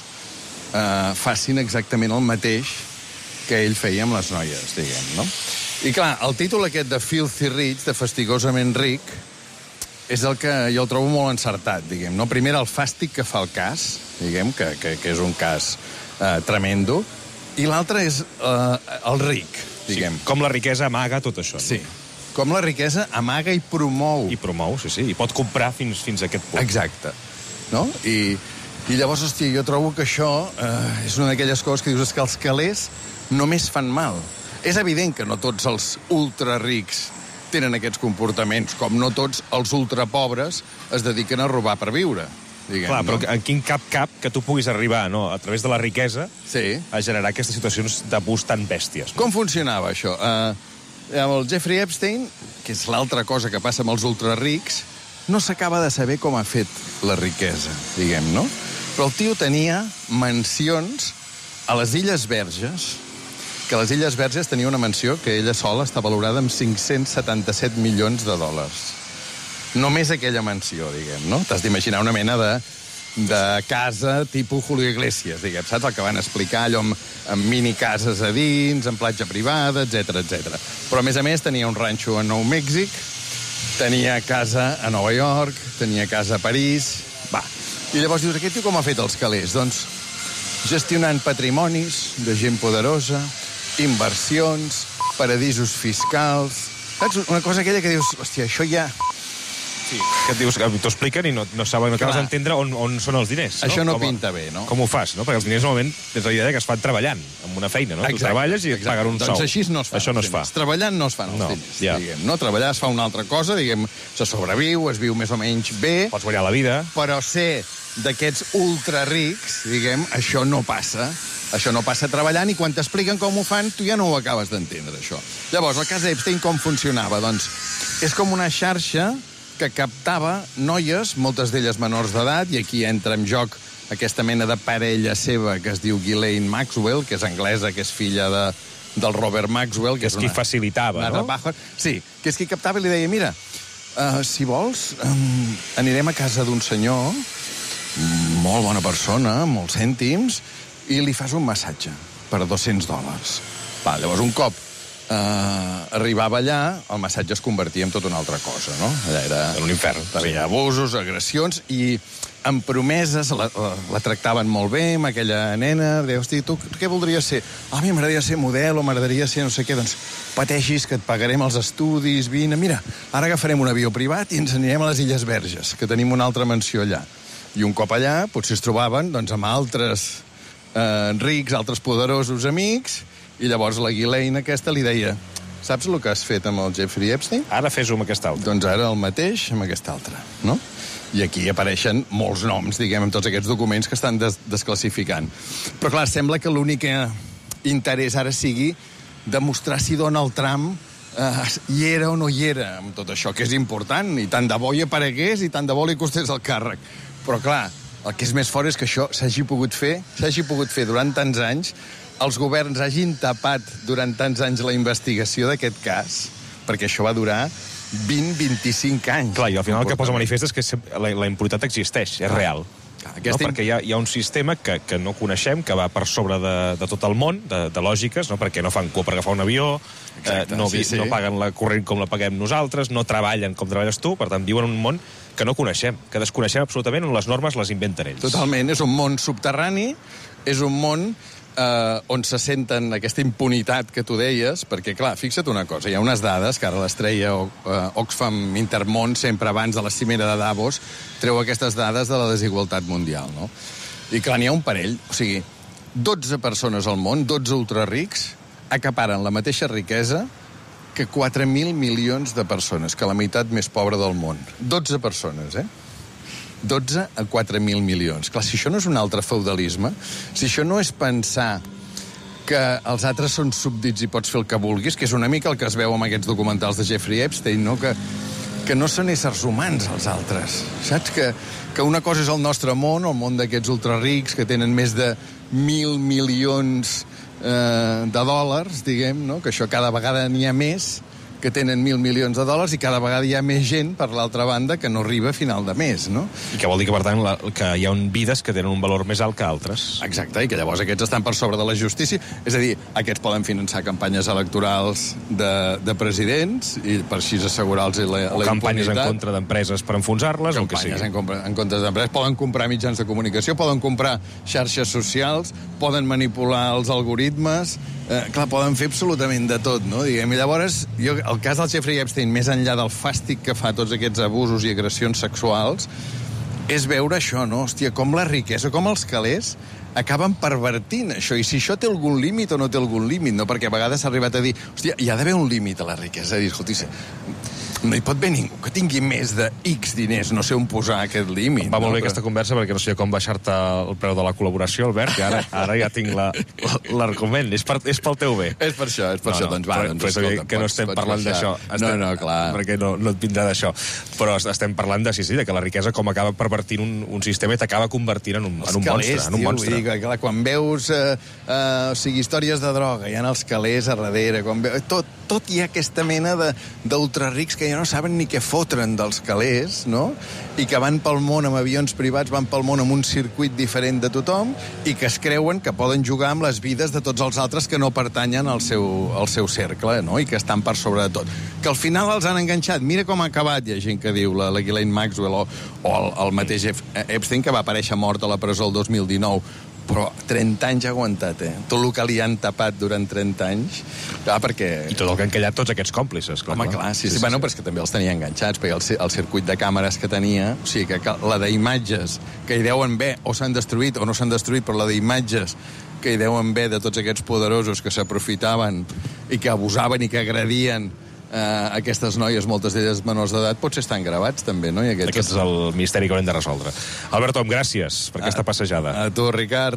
uh, facin exactament el mateix que ell feia amb les noies, diguem, no? I clar, el títol aquest de Filthy Rich, de fastigosament ric, és el que jo el trobo molt encertat, diguem, no? Primer, el fàstic que fa el cas, diguem, que, que, que és un cas eh, tremendo, i l'altre és eh, el ric, diguem. Sí, com la riquesa amaga tot això. No? Sí, com la riquesa amaga i promou. I promou, sí, sí, i pot comprar fins, fins a aquest punt. Exacte, no? I, i llavors, hòstia, jo trobo que això eh, és una d'aquelles coses que dius, és que els calés només fan mal. És evident que no tots els ultrarics tenen aquests comportaments, com no tots els ultrapobres es dediquen a robar per viure. Diguem, Clar, no? però en quin cap cap que tu puguis arribar, no, a través de la riquesa, sí. a generar aquestes situacions d'abús tan bèsties. No? Com funcionava això? Uh, el Jeffrey Epstein, que és l'altra cosa que passa amb els ultrarics, no s'acaba de saber com ha fet la riquesa, diguem, no? Però el tio tenia mansions a les Illes Verges, que les Illes Verges tenia una mansió que ella sola està valorada amb cinc-cents setanta-set milions de dòlars. Només aquella mansió, diguem, no? T'has d'imaginar una mena de, de casa tipus Julio Iglesias, diguem, saps? El que van explicar, allò amb, amb minicases a dins, amb platja privada, etcètera, etcètera. Però, a més a més, tenia un ranxo a Nou Mèxic, tenia casa a Nova York, tenia casa a París... Va. I llavors dius, aquest tio com ha fet els calés? Doncs gestionant patrimonis de gent poderosa, inversions, paradisos fiscals... Saps? Una cosa aquella que dius, hòstia, això ja... Sí, que et dius, que t'ho expliquen i no, no saben, no acabes d'entendre on, on són els diners. No? Això no com, pinta bé, no? Com ho fas, no? Perquè els diners normalment tens la idea que es fan treballant, amb una feina, no? Exacte, tu treballes i et paguen un doncs sou. Doncs així no es fan. Això no es fa. Treballant no es fan els no, diners, ja. diguem. No, treballar es fa una altra cosa, diguem, se sobreviu, es viu més o menys bé... Pots guanyar la vida. Però ser d'aquests ultrarics, diguem, això no passa. Això no passa treballant i quan t'expliquen com ho fan, tu ja no ho acabes d'entendre, això. Llavors, el cas Epstein com funcionava? Doncs és com una xarxa que captava noies, moltes d'elles menors d'edat, i aquí entra en joc aquesta mena de parella seva que es diu Ghislaine Maxwell, que és anglesa, que és filla de, del Robert Maxwell. Que és, és qui una, facilitava, una no? Rebaja. Sí, que és qui captava i li deia, mira, uh, si vols, um, anirem a casa d'un senyor, molt bona persona, molts cèntims, i li fas un massatge per dos-cents dòlars. Va, llavors, un cop Uh, arribava allà, el massatge es convertia en tota una altra cosa, no? Allà era... En un infern. Hi havia abusos, agressions, i amb promeses la, la, la tractaven molt bé, amb aquella nena, deia, hosti, tu què voldries ser? Ah, a mi m'agradaria ser model o m'agradaria ser no sé què, doncs pateixis que et pagarem els estudis, vine, mira, ara agafarem un avió privat i ens anirem a les Illes Verges, que tenim una altra mansió allà. I un cop allà, potser es trobaven doncs, amb altres eh, rics, altres poderosos amics, i llavors la Ghislaine aquesta li deia, saps el que has fet amb el Jeffrey Epstein? Ara fes-ho amb aquest altre. Doncs ara el mateix amb aquest altre, no? I aquí apareixen molts noms, diguem, amb tots aquests documents que estan des desclassificant. Però clar, sembla que l'únic interès ara sigui demostrar si Donald Trump eh, hi era o no hi era amb tot això, que és important, i tant de bo hi aparegués i tant de bo li costés el càrrec. Però clar, el que és més fort és que això s'hagi pogut fer, s'hagi pogut fer durant tants anys, els governs hagin tapat durant tants anys la investigació d'aquest cas, perquè això va durar vint a vint-i-cinc anys. Clar, i al final el que posa manifest és que la, la impunitat existeix, és real. Clar, aquesta... no? Perquè hi ha, hi ha un sistema que, que no coneixem, que va per sobre de, de tot el món, de, de lògiques, no? Perquè no fan cua per agafar un avió, Exacte, eh, no, sí, sí. no paguen la corrent com la paguem nosaltres, no treballen com treballes tu, per tant, viuen en un món que no coneixem, que desconeixem absolutament, on les normes les inventen ells. Totalment, és un món subterrani, és un món Uh, on se senten aquesta impunitat que tu deies, perquè, clar, fixa't una cosa, hi ha unes dades que ara les treia uh, Oxfam Intermón sempre abans de la cimera de Davos, treu aquestes dades de la desigualtat mundial, no? I, clar, n'hi ha un parell, o sigui, dotze persones al món, dotze ultrarics, acaparen la mateixa riquesa que quatre mil milions de persones, que la meitat més pobra del món. dotze persones, eh? dotze a quatre mil milions. Clar, si això no és un altre feudalisme, si això no és pensar que els altres són súbdits i pots fer el que vulguis, que és una mica el que es veu amb aquests documentals de Jeffrey Epstein, no? Que, que no són éssers humans, els altres. Saps? Que, que una cosa és el nostre món, el món d'aquests ultrarics que tenen més de mil milions eh, de dòlars, diguem, no? Que això cada vegada n'hi ha més, que tenen mil milions de dòlars i cada vegada hi ha més gent, per l'altra banda, que no arriba a final de mes, no? I que vol dir que, per tant, la, que hi ha un vides que tenen un valor més alt que altres. Exacte, i que llavors aquests estan per sobre de la justícia. És a dir, aquests poden finançar campanyes electorals de, de presidents i per així assegurar-los la, la o campanyes impunitat. En contra d'empreses per enfonsar-les, o el que sigui. Campanyes en, compra, en contra d'empreses. Poden comprar mitjans de comunicació, poden comprar xarxes socials, poden manipular els algoritmes... Eh, clar, poden fer absolutament de tot, no? Diguem, i llavors, jo, el cas del Jeffrey Epstein, més enllà del fàstic que fa tots aquests abusos i agressions sexuals, és veure això, no? Hòstia, com la riquesa, com els calés acaben pervertint això, i si això té algun límit o no té algun límit, no? Perquè a vegades s'ha arribat a dir, hòstia, hi ha d'haver un límit a la riquesa, a dir, escolti, no hi pot haver ningú que tingui més de X diners, no sé on posar aquest límit. Va molt no? bé aquesta conversa, perquè no sé com baixar-te el preu de la col·laboració, Albert, i ara, ara ja tinc l'argument. És, per, és pel teu bé. És per això, és per no, això. No, doncs va, però, doncs, però escolta, que no pots, estem pots parlant d'això. No, no, clar. Perquè no, no et vindrà d'això. Però estem parlant de, sí, sí, de que la riquesa com acaba pervertint un, un sistema i t'acaba convertint en un, en un calés, monstre. En un tio, monstre. Vull dir, clar, quan veus eh, eh, o sigui, històries de droga, hi ha els calés a darrere, quan veus, tot, tot hi ha aquesta mena d'ultrarics que ja no saben ni què fotren dels calés, no? I que van pel món amb avions privats, van pel món amb un circuit diferent de tothom i que es creuen que poden jugar amb les vides de tots els altres que no pertanyen al seu, al seu cercle, no? I que estan per sobre de tot. Que al final els han enganxat. Mira com ha acabat, hi ha gent que diu, la, la Ghislaine Maxwell o, o el, el mateix Epstein, que va aparèixer mort a la presó el dos mil dinou, però trenta anys ha aguantat, eh? Tot el que li han tapat durant trenta anys. Clar, perquè... I tot el que han callat tots aquests còmplices, clar. Home, clar, sí, sí, sí, sí. Bueno, però és que també els tenia enganxats, perquè el, el circuit de càmeres que tenia, o sigui, que la d'imatges que hi deuen bé, o s'han destruït o no s'han destruït, però la d'imatges que hi deuen bé de tots aquests poderosos que s'aprofitaven i que abusaven i que agredien Uh, aquestes noies, moltes d'elles menors d'edat, potser estan gravats també, no? I aquests... Aquest és el misteri que haurem de resoldre. Albert Om, gràcies per aquesta passejada. A tu, Ricard.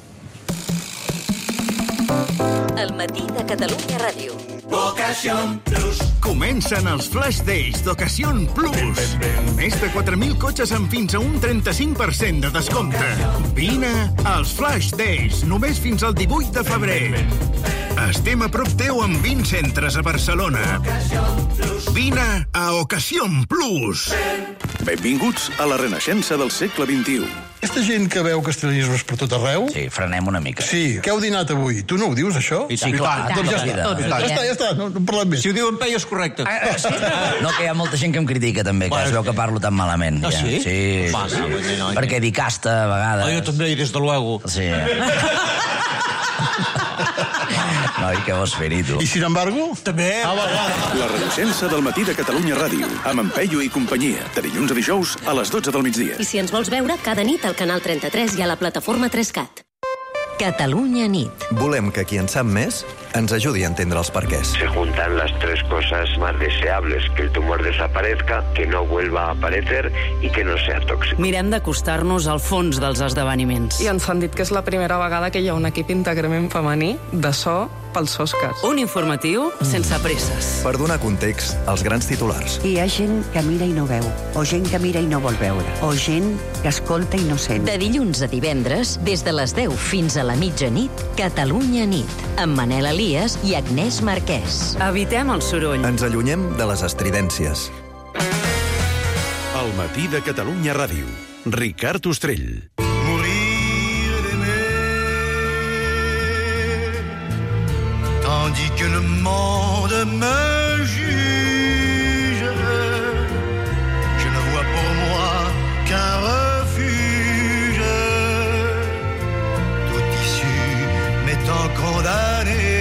El matí de Catalunya Ràdio. Ocasión Plus. Comencen els Flash Days d'Ocasión Plus. Més de quatre mil cotxes amb fins a un trenta-cinc per cent de descompte. Vine als Flash Days, només fins al divuit de febrer. Estem a prop teu amb vint centres a Barcelona. Vine a Ocasión Plus. Benvinguts a la renaixença del segle vint-i-u. Aquesta gent que veu castellanismes per tot arreu... Sí, frenem una mica. Sí, què heu dinat avui? Tu no ho dius, això? I sí, clar. Doncs ja està, ja està, ja està, no, no parlem més. Si ho diu en Peyu és correcte. Ah, sí? No, que hi ha molta gent que em critica també, que es veu que parlo tan malament. Ah, sí? Sí, Va, sí. No, no, no. Perquè dic casta a vegades. Ah, jo també, des de luego. Sí. Noi, què vols fer-hi, tu? I sin embargo? També. Ah, va, va. La renaixença del matí de Catalunya Ràdio, amb en Peyu i companyia, de dilluns a dijous a les dotze del migdia. I si ens vols veure, cada nit al canal trenta-tres i a la plataforma tres cat. Catalunya nit. Volem que qui en sap més ens ajudi a entendre els perquès. Se juntan las tres cosas más deseables, que el tumor desaparezca, que no vuelva a aparecer y que no sea tóxico. Mirem d'acostar-nos al fons dels esdeveniments. I ens han dit que és la primera vegada que hi ha un equip íntegrament femení de so pels Oscars. Un informatiu sense presses. Per donar context als grans titulars. Hi ha gent que mira i no veu, o gent que mira i no vol veure, o gent que escolta i no sent. De dilluns a divendres, des de les deu fins a la mitjanit, Catalunya nit, amb Manel Elias i Agnès Marquès. Evitem el soroll. Ens allunyem de les estridències. El matí de Catalunya Ràdio. Ricard Ostrell. Tandis que le monde me juge, je ne vois pour moi qu'un refuge, tout issu m'étant condamné.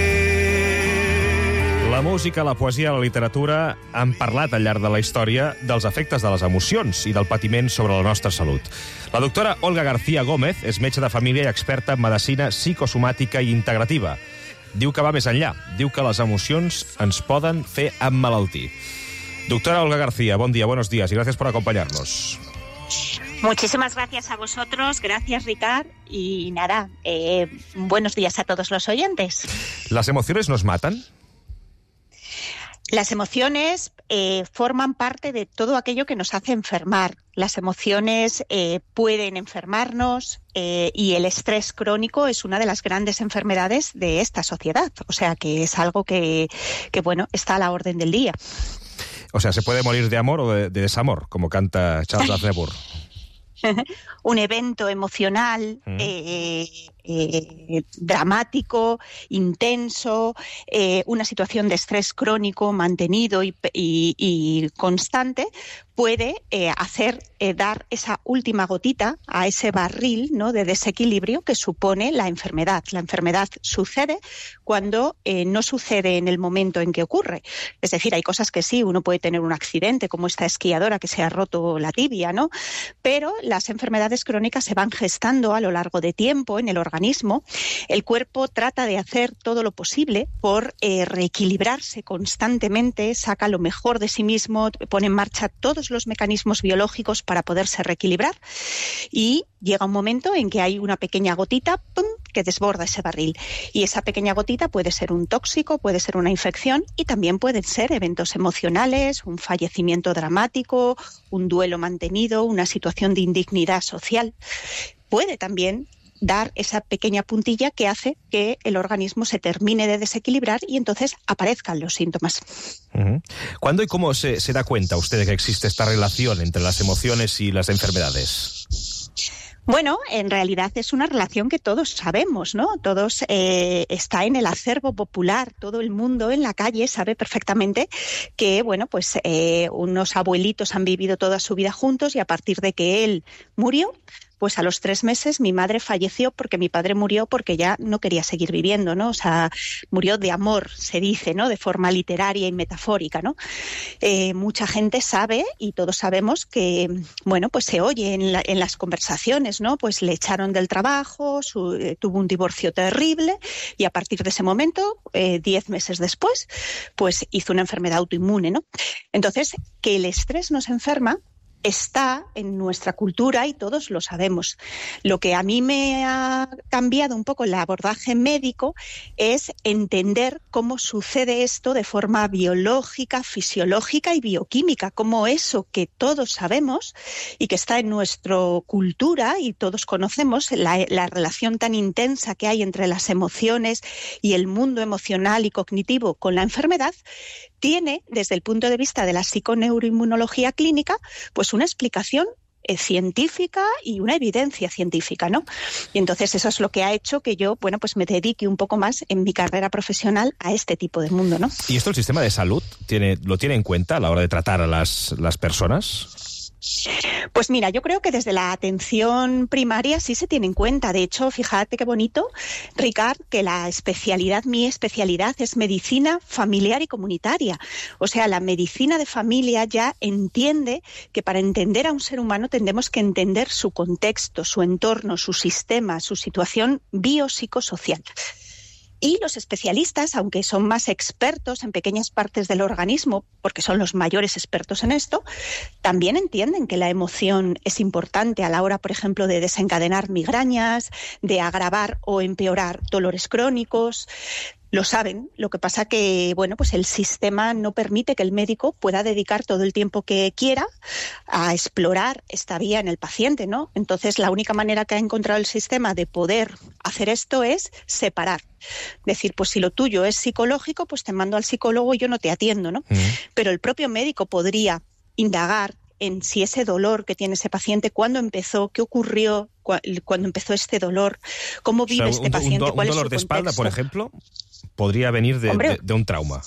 La música, la poesia, la literatura han parlat al llarg de la història dels efectes de les emocions i del patiment sobre la nostra salut. La doctora Olga García Gómez és metge de família i experta en medicina psicosomàtica i integrativa. Diu que va més enllà. Diu que les emocions ens poden fer emmalaltir. Doctora Olga García, bon dia, buenos días y gracias por acompañarnos. Muchísimas gracias a vosotros, gracias Ricard, y nada, eh, buenos días a todos los oyentes. ¿Las emociones nos matan? Las emociones eh, forman parte de todo aquello que nos hace enfermar. Las emociones eh, pueden enfermarnos eh, y el estrés crónico es una de las grandes enfermedades de esta sociedad. O sea que es algo que, que bueno, está a la orden del día. O sea, ¿se puede morir de amor o de, de desamor, como canta Charles Aznavour? Un evento emocional mm. eh, eh, dramático, intenso, eh, una situación de estrés crónico mantenido y, y, y constante puede eh, hacer eh, dar esa última gotita a ese barril, ¿no?, de desequilibrio que supone la enfermedad. La enfermedad sucede cuando eh, no sucede en el momento en que ocurre. Es decir, hay cosas que sí, uno puede tener un accidente, como esta esquiadora que se ha roto la tibia, ¿no? Pero las enfermedades crónicas se van gestando a lo largo de tiempo en el organismo organismo, el cuerpo trata de hacer todo lo posible por eh, reequilibrarse constantemente, saca lo mejor de sí mismo, pone en marcha todos los mecanismos biológicos para poderse reequilibrar, y llega un momento en que hay una pequeña gotita, ¡pum!, que desborda ese barril. Y esa pequeña gotita puede ser un tóxico, puede ser una infección, y también pueden ser eventos emocionales, un fallecimiento dramático, un duelo mantenido, una situación de indignidad social. Puede también dar esa pequeña puntilla que hace que el organismo se termine de desequilibrar y entonces aparezcan los síntomas. Uh-huh. ¿Cuándo y cómo se, se da cuenta usted de que existe esta relación entre las emociones y las enfermedades? Bueno, en realidad es una relación que todos sabemos, ¿no? Todos eh, está en el acervo popular, todo el mundo en la calle sabe perfectamente que, bueno, pues eh, unos abuelitos han vivido toda su vida juntos y a partir de que él murió, pues a los tres meses mi madre falleció porque mi padre murió porque ya no quería seguir viviendo, ¿no? O sea, murió de amor, se dice, ¿no? De forma literaria y metafórica, ¿no? Eh, mucha gente sabe y todos sabemos que, bueno, pues se oye en, la, en las conversaciones, ¿no? Pues le echaron del trabajo, su, eh, tuvo un divorcio terrible y a partir de ese momento, eh, diez meses después, pues hizo una enfermedad autoinmune, ¿no? Entonces, que el estrés nos enferma está en nuestra cultura y todos lo sabemos. Lo que a mí me ha cambiado un poco el abordaje médico es entender cómo sucede esto de forma biológica, fisiológica y bioquímica, cómo eso que todos sabemos y que está en nuestra cultura y todos conocemos, la, la relación tan intensa que hay entre las emociones y el mundo emocional y cognitivo con la enfermedad, tiene, desde el punto de vista de la psiconeuroinmunología clínica, pues una explicación eh, científica y una evidencia científica, ¿no? Y entonces eso es lo que ha hecho que yo, bueno, pues me dedique un poco más en mi carrera profesional a este tipo de mundo, ¿no? ¿Y esto el sistema de salud tiene, lo tiene en cuenta a la hora de tratar a las, las personas? Pues mira, yo creo que desde la atención primaria sí se tiene en cuenta. De hecho, fíjate qué bonito, Ricard, que la especialidad, mi especialidad es medicina familiar y comunitaria. O sea, la medicina de familia ya entiende que para entender a un ser humano tendremos que entender su contexto, su entorno, su sistema, su situación biopsicosocial. Y los especialistas, aunque son más expertos en pequeñas partes del organismo, porque son los mayores expertos en esto, también entienden que la emoción es importante a la hora, por ejemplo, de desencadenar migrañas, de agravar o empeorar dolores crónicos. Lo saben, lo que pasa que, bueno, pues el sistema no permite que el médico pueda dedicar todo el tiempo que quiera a explorar esta vía en el paciente, ¿no? Entonces, la única manera que ha encontrado el sistema de poder hacer esto es separar. Decir, pues si lo tuyo es psicológico, pues te mando al psicólogo y yo no te atiendo, ¿no? Mm. Pero el propio médico podría indagar en si ese dolor que tiene ese paciente, cuándo empezó, qué ocurrió cuando empezó este dolor, cómo vive, o sea, este un, paciente, un do, cuál un dolor es su de espalda, contexto. Por ejemplo, podría venir de, Hombre, de, de un trauma.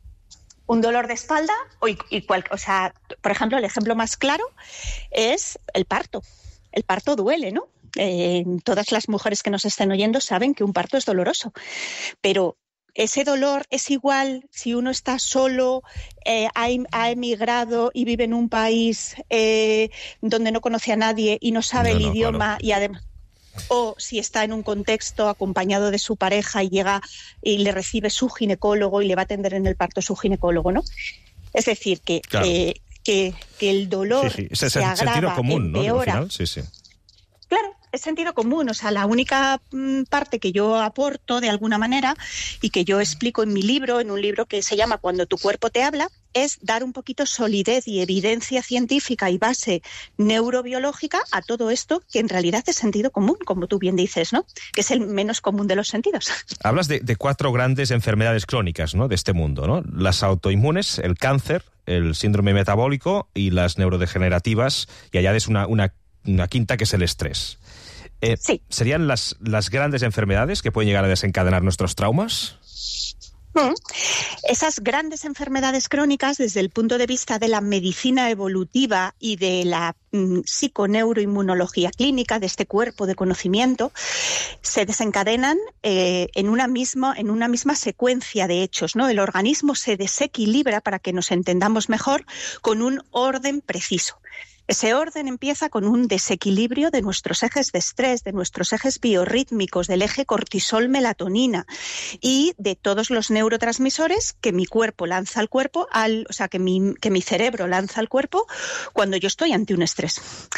Un dolor de espalda, o, y cual, o sea, por ejemplo, el ejemplo más claro es el parto. El parto duele, ¿no? Eh, todas las mujeres que nos estén oyendo saben que un parto es doloroso, pero ese dolor es igual si uno está solo, eh, ha, ha emigrado y vive en un país eh, donde no conoce a nadie y no sabe no, el no, idioma, claro. Y además, o si está en un contexto acompañado de su pareja y llega y le recibe su ginecólogo y le va a atender en el parto su ginecólogo, ¿no? Es decir, que, claro. eh, que, que el dolor sí, sí. Se, se, se agrava, sentido común, empeora. ¿no? Al final, sí, sí. Claro, es sentido común. O sea, la única mm, parte que yo aporto de alguna manera y que yo explico en mi libro, en un libro que se llama Cuando tu cuerpo te habla, es dar un poquito solidez y evidencia científica y base neurobiológica a todo esto que en realidad es sentido común, como tú bien dices, ¿no? Que es el menos común de los sentidos. Hablas de, de cuatro grandes enfermedades crónicas, ¿no? De este mundo, ¿no? Las autoinmunes, el cáncer, el síndrome metabólico y las neurodegenerativas, y añades una, una, una quinta que es el estrés. Eh, sí. ¿Serían las, las grandes enfermedades que pueden llegar a desencadenar nuestros traumas? Mm. Esas grandes enfermedades crónicas, desde el punto de vista de la medicina evolutiva y de la mm, psiconeuroinmunología clínica, de este cuerpo de conocimiento, se desencadenan eh, en una misma, en una misma secuencia de hechos, ¿no? El organismo se desequilibra, para que nos entendamos mejor, con un orden preciso. Ese orden empieza con un desequilibrio de nuestros ejes de estrés, de nuestros ejes biorrítmicos, del eje cortisol-melatonina y de todos los neurotransmisores que mi cuerpo lanza al cuerpo, al, o sea, que mi, que mi cerebro lanza al cuerpo cuando yo estoy ante un estrés.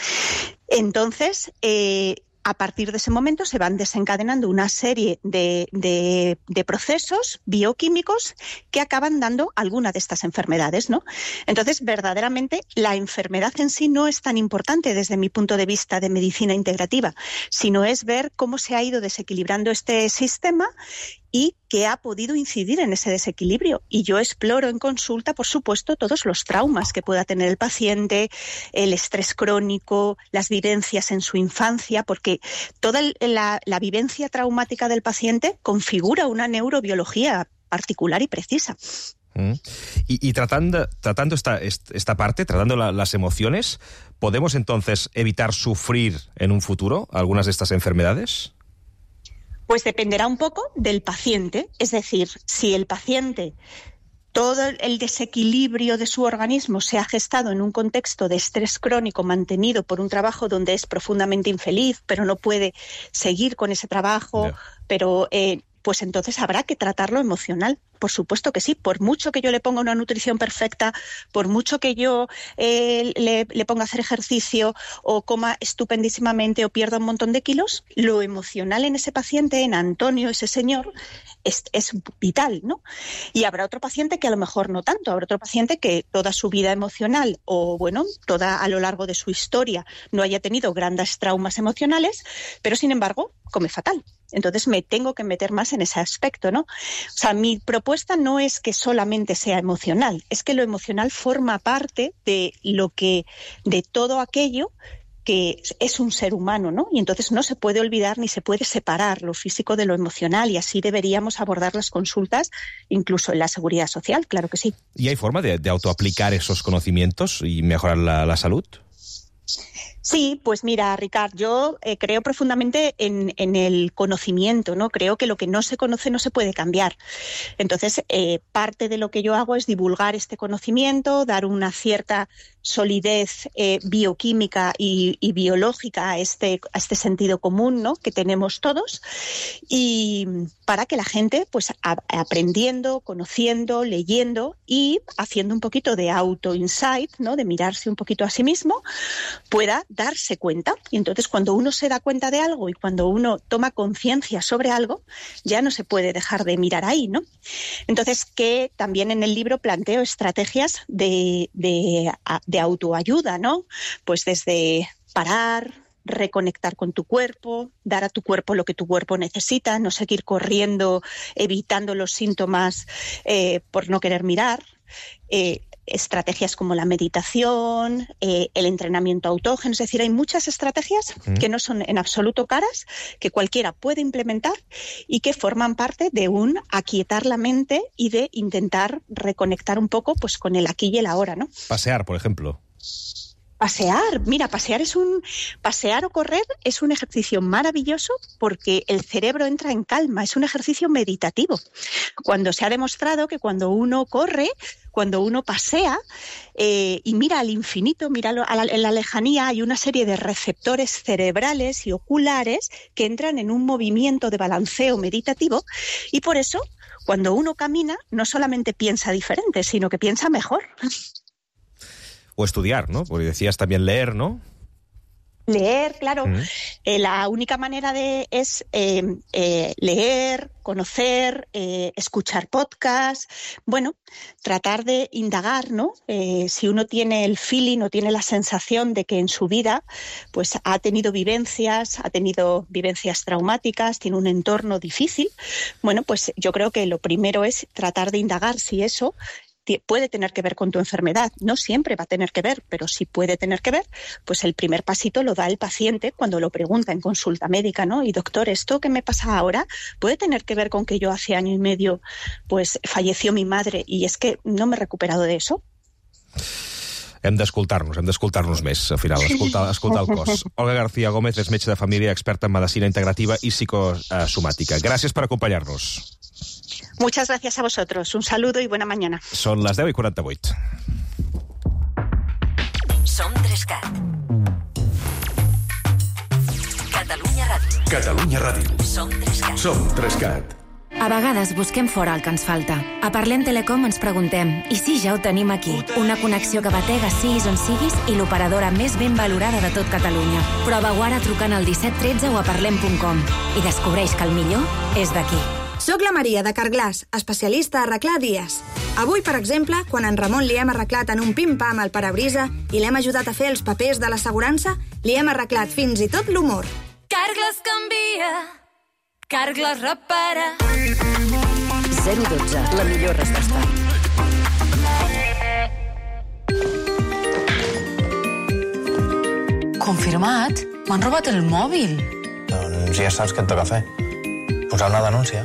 Entonces, eh, a partir de ese momento se van desencadenando una serie de, de, de procesos bioquímicos que acaban dando alguna de estas enfermedades, ¿no? Entonces, verdaderamente, la enfermedad en sí no es tan importante desde mi punto de vista de medicina integrativa, sino es ver cómo se ha ido desequilibrando este sistema y que ha podido incidir en ese desequilibrio. Y yo exploro en consulta, por supuesto, todos los traumas que pueda tener el paciente, el estrés crónico, las vivencias en su infancia, porque toda la, la vivencia traumática del paciente configura una neurobiología particular y precisa. Mm. Y, y tratando, tratando esta, esta parte, tratando la, las emociones, ¿podemos entonces evitar sufrir en un futuro algunas de estas enfermedades? Pues dependerá un poco del paciente. Es decir, si el paciente, todo el desequilibrio de su organismo se ha gestado en un contexto de estrés crónico mantenido por un trabajo donde es profundamente infeliz, pero no puede seguir con ese trabajo, yeah. pero eh, pues entonces habrá que tratarlo emocional. Por supuesto que sí, por mucho que yo le ponga una nutrición perfecta, por mucho que yo eh, le, le ponga a hacer ejercicio o coma estupendísimamente o pierda un montón de kilos, lo emocional en ese paciente, en Antonio, ese señor, es, es vital, ¿no? Y habrá otro paciente que a lo mejor no tanto, habrá otro paciente que toda su vida emocional o, bueno, toda a lo largo de su historia no haya tenido grandes traumas emocionales, pero sin embargo come fatal. Entonces me tengo que meter más en ese aspecto, ¿no? O sea, mi propuesta no es que solamente sea emocional, es que lo emocional forma parte de lo que, de todo aquello que es un ser humano, ¿no? Y entonces no se puede olvidar ni se puede separar lo físico de lo emocional, y así deberíamos abordar las consultas, incluso en la seguridad social, claro que sí. ¿Y hay forma de, de autoaplicar esos conocimientos y mejorar la, la salud? Sí, pues mira, Ricard, yo eh, creo profundamente en, en el conocimiento, ¿no? Creo que lo que no se conoce no se puede cambiar. Entonces, eh, parte de lo que yo hago es divulgar este conocimiento, dar una cierta solidez eh, bioquímica y, y biológica a este, a este sentido común, ¿no?, que tenemos todos, y para que la gente, pues a, aprendiendo, conociendo, leyendo y haciendo un poquito de auto-insight, ¿no?, de mirarse un poquito a sí mismo, pueda darse cuenta. Y entonces cuando uno se da cuenta de algo y cuando uno toma conciencia sobre algo, ya no se puede dejar de mirar ahí, ¿no? Entonces, que también en el libro planteo estrategias de, de, de autoayuda, ¿no? Pues desde parar, reconectar con tu cuerpo, dar a tu cuerpo lo que tu cuerpo necesita, no seguir corriendo, evitando los síntomas eh, por no querer mirar, eh, estrategias como la meditación, eh, el entrenamiento autógeno. Es decir, hay muchas estrategias mm. que no son en absoluto caras, que cualquiera puede implementar y que forman parte de un aquietar la mente y de intentar reconectar un poco, pues, con el aquí y el ahora, ¿no? Pasear, por ejemplo. Pasear, mira, pasear es un pasear o correr es un ejercicio maravilloso porque el cerebro entra en calma, es un ejercicio meditativo. Cuando se ha demostrado que cuando uno corre, cuando uno pasea eh, y mira al infinito, mira a la, en la lejanía, hay una serie de receptores cerebrales y oculares que entran en un movimiento de balanceo meditativo, y por eso cuando uno camina no solamente piensa diferente, sino que piensa mejor. O estudiar, ¿no? Porque decías también leer, ¿no? Leer, claro. Mm. Eh, la única manera de es eh, eh, leer, conocer, eh, escuchar podcasts, bueno, tratar de indagar, ¿no? Eh, si uno tiene el feeling o tiene la sensación de que en su vida pues ha tenido vivencias, ha tenido vivencias traumáticas, tiene un entorno difícil, bueno, pues yo creo que lo primero es tratar de indagar si eso puede tener que ver con tu enfermedad. No siempre va a tener que ver, pero si puede tener que ver, pues el primer pasito lo da el paciente cuando lo pregunta en consulta médica, ¿no? Y doctor, ¿esto que me pasa ahora puede tener que ver con que yo hace año y medio pues falleció mi madre y es que no me he recuperado de eso? Hem d'escoltar-nos, hem d'escoltar-nos més, al final, escoltar, escoltar el cos. Olga García Gómez és metge de família, experta en medicina integrativa i psicosomàtica. Gràcies per acompanyar-nos. Muchas gracias a vosotros. Un saludo y buena mañana. Són les deu i quaranta-vuit. Som tres Trescat. Catalunya Ràdio. Catalunya Ràdio. Som Trescat. Som Trescat. A vegades busquem fora el que ens falta. A Parlem Telecom ens preguntem, i si ja ho tenim aquí? Una connexió que batega siguis on siguis i l'operadora més ben valorada de tot Catalunya. Prova-ho ara trucant al disset tretze o a parlem punt com i descobreix que el millor és d'aquí. Soc la Maria de Carglass, especialista a arreglar dies. Avui, per exemple, quan en Ramon li hem arreglat en un pim-pam el parabrisa i l'hem ajudat a fer els papers de l'assegurança, li hem arreglat fins i tot l'humor. Carglass canvia, Carglass repara. zero dotze, la millor resposta. Confirmat? M'han robat el mòbil. Doncs ja saps què et toca fer. Posar una denúncia.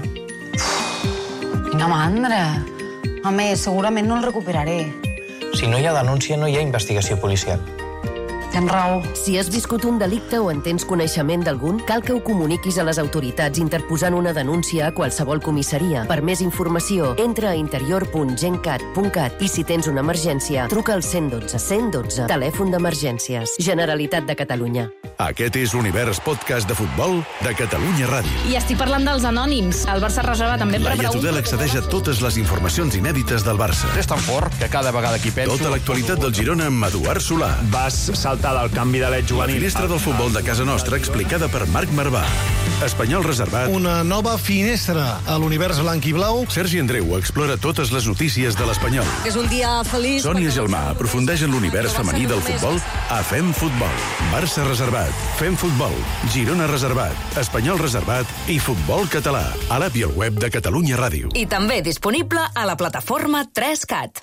Quina mandra. A més, segurament no el recuperaré. Si no hi ha denúncia, no hi ha investigació policial. Tens raó. Si has viscut un delicte o en tens coneixement d'algun, cal que ho comuniquis a les autoritats interposant una denúncia a qualsevol comissaria. Per més informació, entra a interior punt gencat punt cat i si tens una emergència, truca al cent dotze cent dotze, telèfon d'emergències. Generalitat de Catalunya. Aquest és l'univers podcast de futbol de Catalunya Ràdio. I estic parlant dels anònims. El Barça reserva també per Laia Tudel accedeix a totes les informacions inèdites del Barça. És tan fort que cada vegada que penso... Tota l'actualitat del Girona amb Eduard Solà. Vas saltar del canvi de l'Ed juvenil. La finestra del futbol de casa nostra explicada per Marc Marvà. Espanyol reservat. Una nova finestra a l'univers blanc i blau. Sergi Andreu explora totes les notícies de l'Espanyol. És un dia feliç. Sònia Gelmà aprofundeix en l'univers femení del futbol a Fem Futbol. Barça reservat. Fem Futbol. Girona reservat. Espanyol reservat i Futbol català. A l'app i al web de Catalunya Ràdio. I també disponible a la plataforma Trescat.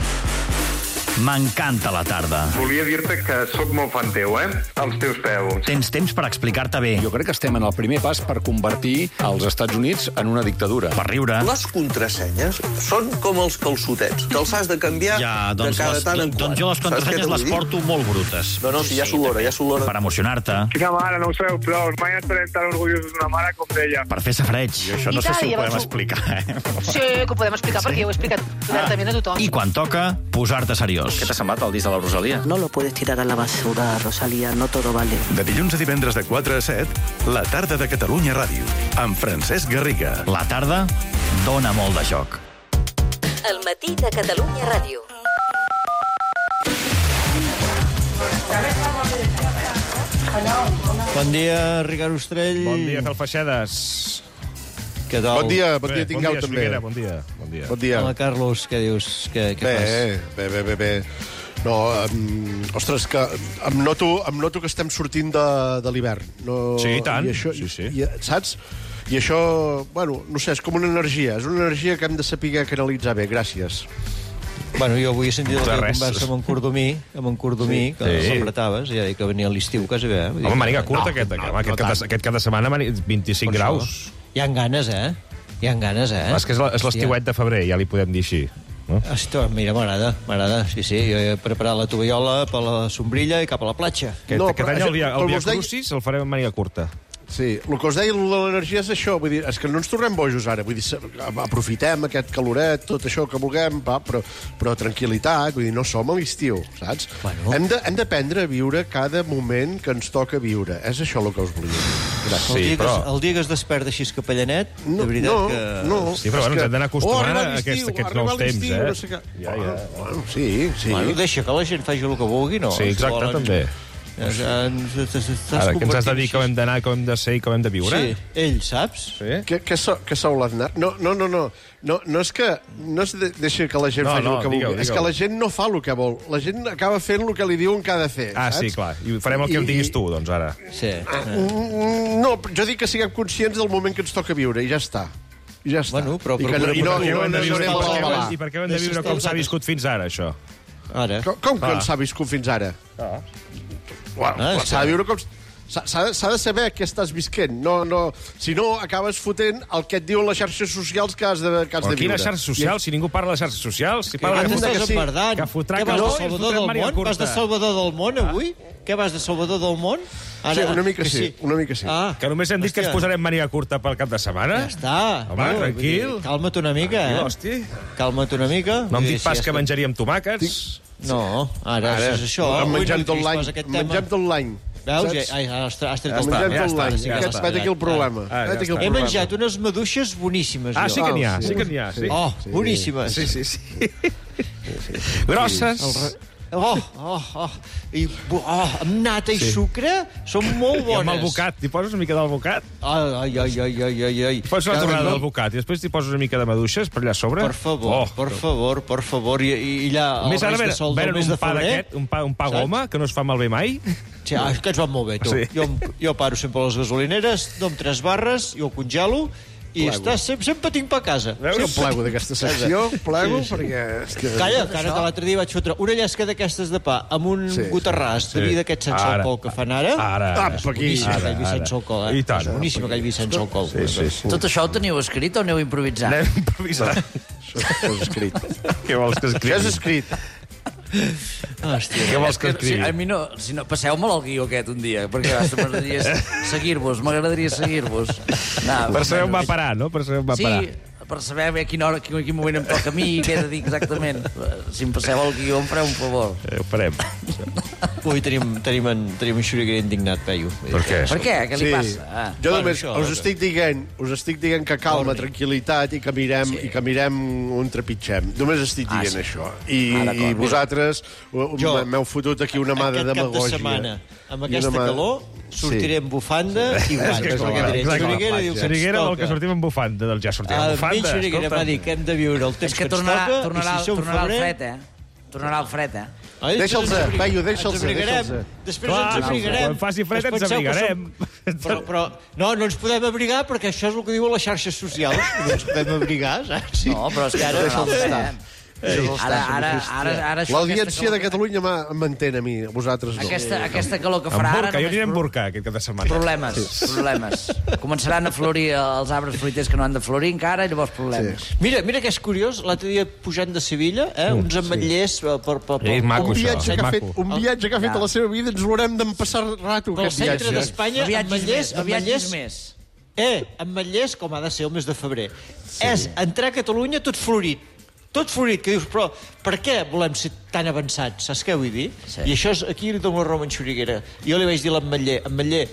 M'encanta la tarda. Volia dir-te que sóc molt fan teu, eh? Als teus peus. Tens temps per explicar-te bé. Jo crec que estem en el primer pas per convertir els Estats Units en una dictadura. Per riure. Les contrasenyes són com els calçotets, que els has de canviar ja, doncs de cada les, tant en quant. Doncs jo les contrasenyes les porto molt brutes. No, no, si ja s'olora, ja s'olora. Per emocionar-te. Quina mare, no ho sabeu prou. Mai estarem tan orgullosos d'una mare com d'ella. Per fer safreig. Jo això no sé si ho podem explicar, eh? Sí, que ho podem explicar, perquè jo ho he explicat obertament a tothom. I quan toca, posar-te seriós. Què t'ha semblat el disc de la Rosalía? No lo puedes tirar a la basura, Rosalía, no todo vale. De dilluns a divendres de quatre a set, la tarda de Catalunya Ràdio, amb Francesc Garriga. La tarda dona molt de joc. El matí de Catalunya Ràdio. Bon dia, Ricard Ostrell. Bon dia, Calfeixedes. Què tal? Bon dia, bon dia, Bé, tingueu bon dia, també. Xuriguera, bon dia. Bon dia. Bon dia. Hola, Carlos, què dius? Què, què bé, fas? bé, bé, bé, bé. No, um, ostres, que em noto, em noto que estem sortint de, de l'hivern. No, Sí, i tant. I això, Sí, sí. I, saps? I això, bueno, no sé, és com una energia. És una energia que hem de saber canalitzar bé. Gràcies. Bueno, jo avui he sentit la De teva res. conversa amb en Cordomí, amb en Cordomí, Sí. que Sí. l'apretaves, ja dic que venia a l'estiu quasi bé. Vull dir Home, que- màniga curta, No, aquest, no, aquest, no aquest, cap de, tant. aquest cap de setmana, mani- vint-i-cinc Per això. graus. Hi ha ganes, eh? Hi ha ganes, eh? És que és la- és l'estiuet de febrer, ja li podem dir així. No? Hosti, mira, m'agrada, m'agrada. Sí, sí, jo he preparat la tovallola per la sombrilla i cap a la platja. Aquest, No, aquest però any el això- Via, el com via us deia- Crucis el farem amb màniga curta. Sí, el que us deia de l'energia és això, vull dir, és que no ens tornem bojos ara, vull dir, se- aprofitem aquest caloret, tot això que vulguem, va, però, però tranquil·litat, vull dir, no som a l'estiu, saps? Bueno. Hem de- hem d'aprendre a viure cada moment que ens toca viure, és això el que us volia dir. Gràcies. El, dia que, es- el dia que es desperta així capellanet, No, de veritat no, que... no. Sí, però bueno, ens hem d'anar acostumant a aquests, aquests nous temps, eh? No sé què. Ja, ja. Bueno, sí, sí. Bueno, deixa que la gent faci el que vulgui, no? Sí, exacte, Si volen- també. Ja, ja, t'estàs Ara, què ens has de dir convertint com hem d'anar, com hem de ser i com hem de viure? Sí, ell, saps? Sí? Què, què, so, què sou l'Aznar? No, no, no, no. No, no és que no és de, deixa que la gent No, faci no, el que digueu, vulgui. És digueu. que la gent no fa el que vol. La gent acaba fent el que li diuen que ha de fer. Ah, saps? sí, clar. I farem el que em diguis tu, doncs, ara. Sí. Mm, No, jo dic que siguem conscients del moment que ens toca viure, i ja està. I ja està. Bueno, però I, que no, procura- i no, Per què i ho no, hem de no, viure, anem i per a què ho la hem- i per què ho hem de Deixa viure estar com s'ha els viscut fins ara, això? Ara. Com, com que Ah. ens s'ha viscut fins ara? Ah, Bueno, està. s'ha de viure com... s'ha de, de saber què estàs visquent. No, no, si no, acabes fotent el que et diuen les xarxes socials que has de, que has de viure. Quines xarxes socials? Si ningú parla de xarxes socials... Si parla que de estàs emmerdant. Que fotrà Què que vas no, de Salvador del món? Vas de Salvador del món, avui? Què vas de Salvador del món? Ara, sí, una mica sí, una mica sí. Ah, que només hem dit hòstia. que ens posarem màniga curta pel cap de setmana. Ja està. Home, no, tranquil. Dir, calma't una mica, eh? Hosti. Calma't una mica. No em dic pas que menjaríem tomàquets. No, ara, ara és això. Em mengem tot l'any. Mengem tot l'any. Veus? Ja, ai, has tret el mengem tot l'any. Vet aquí el problema. He menjat unes maduixes boníssimes. Ah, sí que n'hi ha, sí que n'hi ha. Oh, boníssimes. Sí, sí, sí. Grosses. Oh, oh, oh. I, oh, amb nata i sí. sucre són molt bones. I amb el bocat, t'hi poses una mica d'albocat? Ai, ai, ai, ai, ai, ai. Pots una tornada del bocat i després t'hi poses una mica de maduixes per allà a sobre? Per favor, oh, per favor, per favor. I, i allà, el reis de sol del mes de febrer... Un pa, un pa goma, que no es fa malbé mai? Sí, ah, que ens van molt bé, tu. Sí. Jo, jo paro sempre a les gasolineres, dono tres barres, jo congelo... I està, sempre, sempre tinc per casa. Veus? Jo plego d'aquesta secció, plego, sí, sí. perquè... És que... Calla, que ara que l'altre dia vaig fotre una llesca d'aquestes de pa amb un sí. goterràs de vi d'aquest sense ara. alcohol que fan ara. Ara. Ah, és boníssim aquell vi sense alcohol, eh? I tant. És boníssim aquell vi sense alcohol. Sí, sí, sí. Tot això ho teniu escrit o aneu improvisant? Anem improvisant. Això és escrit. Què vols que escrigui? Això és escrit. Hòstia, què vols que escrigui? Si, a mi no, si no, passeu-me'l el guió aquest un dia, perquè m'agradaria seguir-vos, m'agradaria seguir-vos. Per saber on va parar, no? Per saber on va parar. Sí, per saber a quina hora, a quin moment em toca a mi i què he de dir exactament. Si em passeu el guió, em fareu un favor. Eh, ho farem. Ui, tenim, tenim, en, tenim en Xuriguer indignat, Peyu. Per què? Per què? Què li sí. passa? Ah. Jo només això, us estic dient, us estic dient que calma, tranquil·litat i que mirem, sí. i que mirem on trepitgem. Només estic dient ah, sí. això. I, ah, i vosaltres m'heu fotut aquí una mà de demagògia. Aquest cap de setmana, amb aquesta mà... calor, sortiré amb bufanda i guants. Xuriguera del que sortim amb bufanda, del ja sortim amb bufanda. En Xuriguera va dir que hem de viure el temps que ens toca, tornarà, i si som tornarà febrer... al fred, eh? Tornarà al fred, eh? Deixa'ls, Peyu, deixa'ls. Després ens abrigarem. Quan faci fred ens abrigarem. Però, però no, no ens podem abrigar perquè això és el que diuen les xarxes socials. No ens podem abrigar, saps? No, però és que ara... Deixa'ls estar. Ara, ara, ara, ara l'audiència de Catalunya m'entén a mi, a vosaltres no. Aquesta, aquesta calor que farà ara... Jo aniré amb burca aquest cap de setmana. Problemes, sí. problemes. Començaran a florir els arbres fruiters que no han de florir encara i llavors problemes. Sí. Mira, mira que és curiós, l'altre dia pujant de Sevilla, eh, uns ametllers... Sí. Per, per, per, és maco, un viatge, això, que ha fet, un viatge que ha fet ja. a la seva vida, ens l'haurem d'empassar rato, pel aquest viatge. Pel centre d'Espanya, ametllers... Ametllers més. Eh, ametllers, com ha de ser el mes de febrer. Sí. És entrar a Catalunya tot florit. Tot florit, que dius, però per què volem ser tan avançats? Saps què vull dir? Sí. I això és, aquí li dono la raó a en Xuriguera. Jo li vaig dir a l'Ametller, Ametller,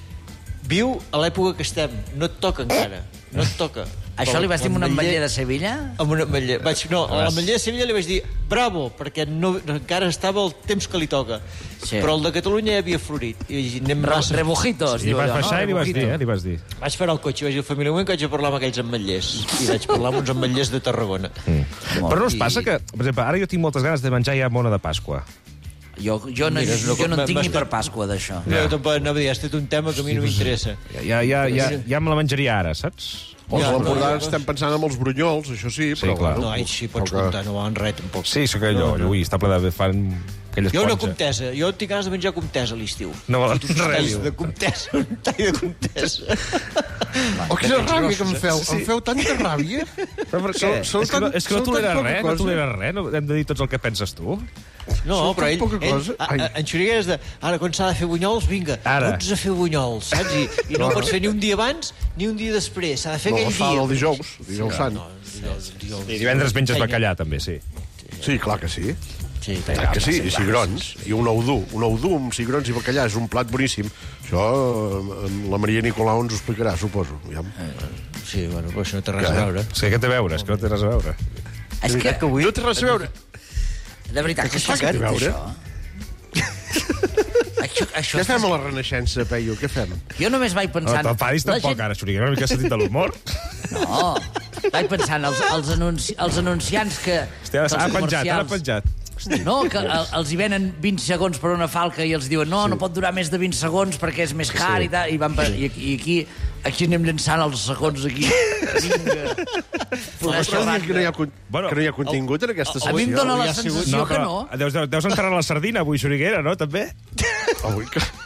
viu a l'època que estem, no et toca encara, no et toca. Això li vas dir amb un ametller de Sevilla? Amb un ametller. Vaig, no, a l'ametller de Sevilla li vaig dir bravo, perquè no, encara estava el temps que li toca. Sí. Però el de Catalunya ja havia florit. I anem massa... Rebujitos, diu allò, no? I vas baixar i li vas dir, eh? Li vas dir. Vaig fer el cotxe, vaig dir al família moment que vaig a parlar amb aquells ametllers. I vaig parlar amb uns ametllers de Tarragona. Mm. Però no us passa que, per exemple, ara jo tinc moltes ganes de menjar ja mona de Pasqua. Jo, jo, no, Mira, jo no en tinc ni per Pasqua, d'això. Ja. Jo tampoc anava a dir, has fet un tema que a mi no m'interessa. Ja, ja, ja, ja me la menjaria ara, saps? Els ja, l'Empordà no, estem pensant en els brunyols, això sí, sí però... Clar. No, ai, sí, pots que... comptar, no van res, tampoc. Sí, sóc allò, no, no. Ui, està ple de... fan aquelles jo ponja. una comtesa, jo tinc ganes de menjar comtesa a l'estiu. No volen res. De comtesa, un tall de comtesa. Oh, quina ràbia que em feu. Sí. Em feu tanta ràbia. Però per què? És que no, és que no toleres res, no toleres res, no hem de dir tots el que penses tu. No, però ell, ell a, en Xuriguer és de... Ara, quan s'ha de fer bunyols, vinga, ara. Tots a fer bunyols, saps? I, i no, no pots fer ni un dia abans ni un dia després. S'ha de fer no, aquell dia. No, el dijous, el dijous sant. No, dijous, dijous, I divendres menges bacallà, també, sí. Sí, clar que sí. Sí, clar que sí, i cigrons. I un ou dur. Un ou dur amb cigrons i bacallà és un plat boníssim. Això la Maria Nicolau ens ho explicarà, suposo. Ja. Sí, bueno, però això no té res a veure. És que què té a veure? És que no té res a veure. És que... No té res a veure. De veritat, que això... Què té a veure? Això, això què fem a la Renaixença, Peyu? Què fem? Jo només vaig pensant... No t'enfadis tampoc, gent... ara, Xuriguer, una mica sentit de l'humor. No, vaig pensant els, els, anunci, els anunciants que... Hòstia, ha penjat, ha penjat. No, que els hi venen vint segons per una falca i els diuen no, sí. no pot durar més de vint segons perquè és més car sí. i tal. I, van per... I, I aquí aquí anem llançant els segons aquí. Vinga. Que no hi ha, con... bueno, que no hi ha contingut en aquesta secció. A mi em dona la sensació no, que no. Deus, deus enterrar la sardina avui, Xuriguera, no, també? Avui que...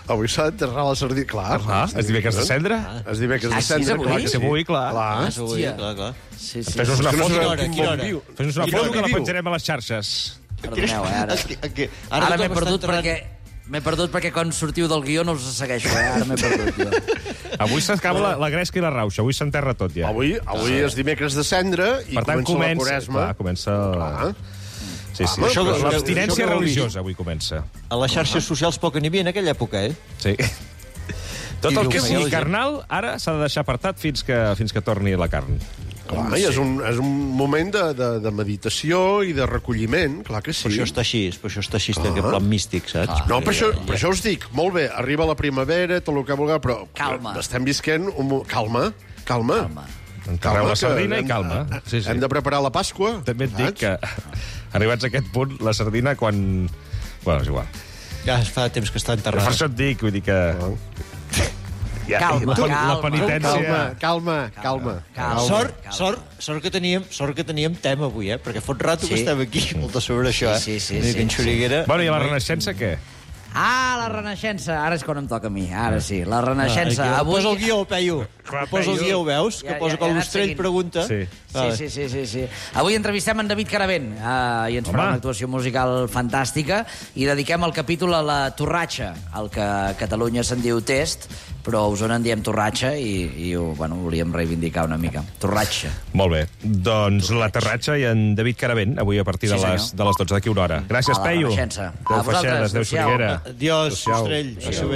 Avui s'ha d'enterrar la sardina, clar. Ah, és dimecres de cendre? És dimecres de Ah, sí, cendre, és avui? clar que sí. Avui, clar. Clar. Ah, avui, clar, clar. Sí, sí. Fes-nos una És que no foto, sabem hora, quin quina món hora? viu. fes-nos una Quina foto hora que la viu? penjarem a les xarxes. Perdoneu, eh, ara. Aquí, aquí. Ara m'he tothom perdut està enterrant- perquè... M'he perdut perquè quan sortiu del guió no us segueixo, eh? Ara m'he perdut, jo. Avui s'acaba la, la gresca i la rauxa, avui s'enterra tot ja. Avui, avui és dimecres de cendre i Per tant, comença, comença... la Quaresma. Clar, comença... Clar. Sí, sí. Home, Això, però- l'abstinència això que heu religiosa avui comença. A les xarxes socials poc n'hi havia en aquella època, eh? Sí. Tot I el diu que que sigui la gent- carnal, ara s'ha de deixar apartat fins que, fins que torni la carn. Clar, i és un, és un moment de, de, de meditació i de recolliment, clar que sí. Per això està així, per això està així, ah. aquest plan místic, saps? No, per això, per això us dic, molt bé, arriba la primavera, tot el que vulgueu, però Calma. estem visquent... Un... mo- Calma, calma. Calma. Enterreu la que sardina i hem- calma. Sí, sí. Hem de preparar la Pasqua. També et dic saps? que, arribats a aquest punt, la sardina, quan... Bueno, és igual. Ja fa temps que està Per enterrat. això et dic, vull dir que... Ja, Calma, la, la calma. penitència... Calma, calma, calma. Calma. Sort, sort, sort que teníem, sort que teníem tema avui, eh? Perquè fot rato Sí. que estem aquí, molt sobre això, eh? Sí, sí, sí, Ni sí, ben xuriguera. Bueno, i a la Renaixença, què? Ah, la Renaixença. Ara és quan em toca a mi. Ara sí, la Renaixença. Ah, Avui... Posa el guió, Peyu. Clar, Posa el Peyu. guió, ho veus? Que Ja, posa ja, que ja he anat l'Ostrell seguint. Sí. pregunta. Sí, Vale. sí, sí, sí, sí. Avui entrevistem en David Caravent uh, i ens farà Home. una actuació musical fantàstica i dediquem el capítol a la torratxa, el que a Catalunya se'n diu test, però a Osona en diem torratxa i, i ho, bueno, ho volíem reivindicar una mica. Torratxa. Molt bé. Doncs la Terratxa i en David Caravent, avui a partir de Sí, les, senyor. de les dotze d'aquí una hora. Gràcies, A la Peyu. Renaixença. A Adéu, vosaltres. Feixedes, adéu, Adéu-siau. Soriguera. Adiós, Adéu-siau. Ostrell. Adéu.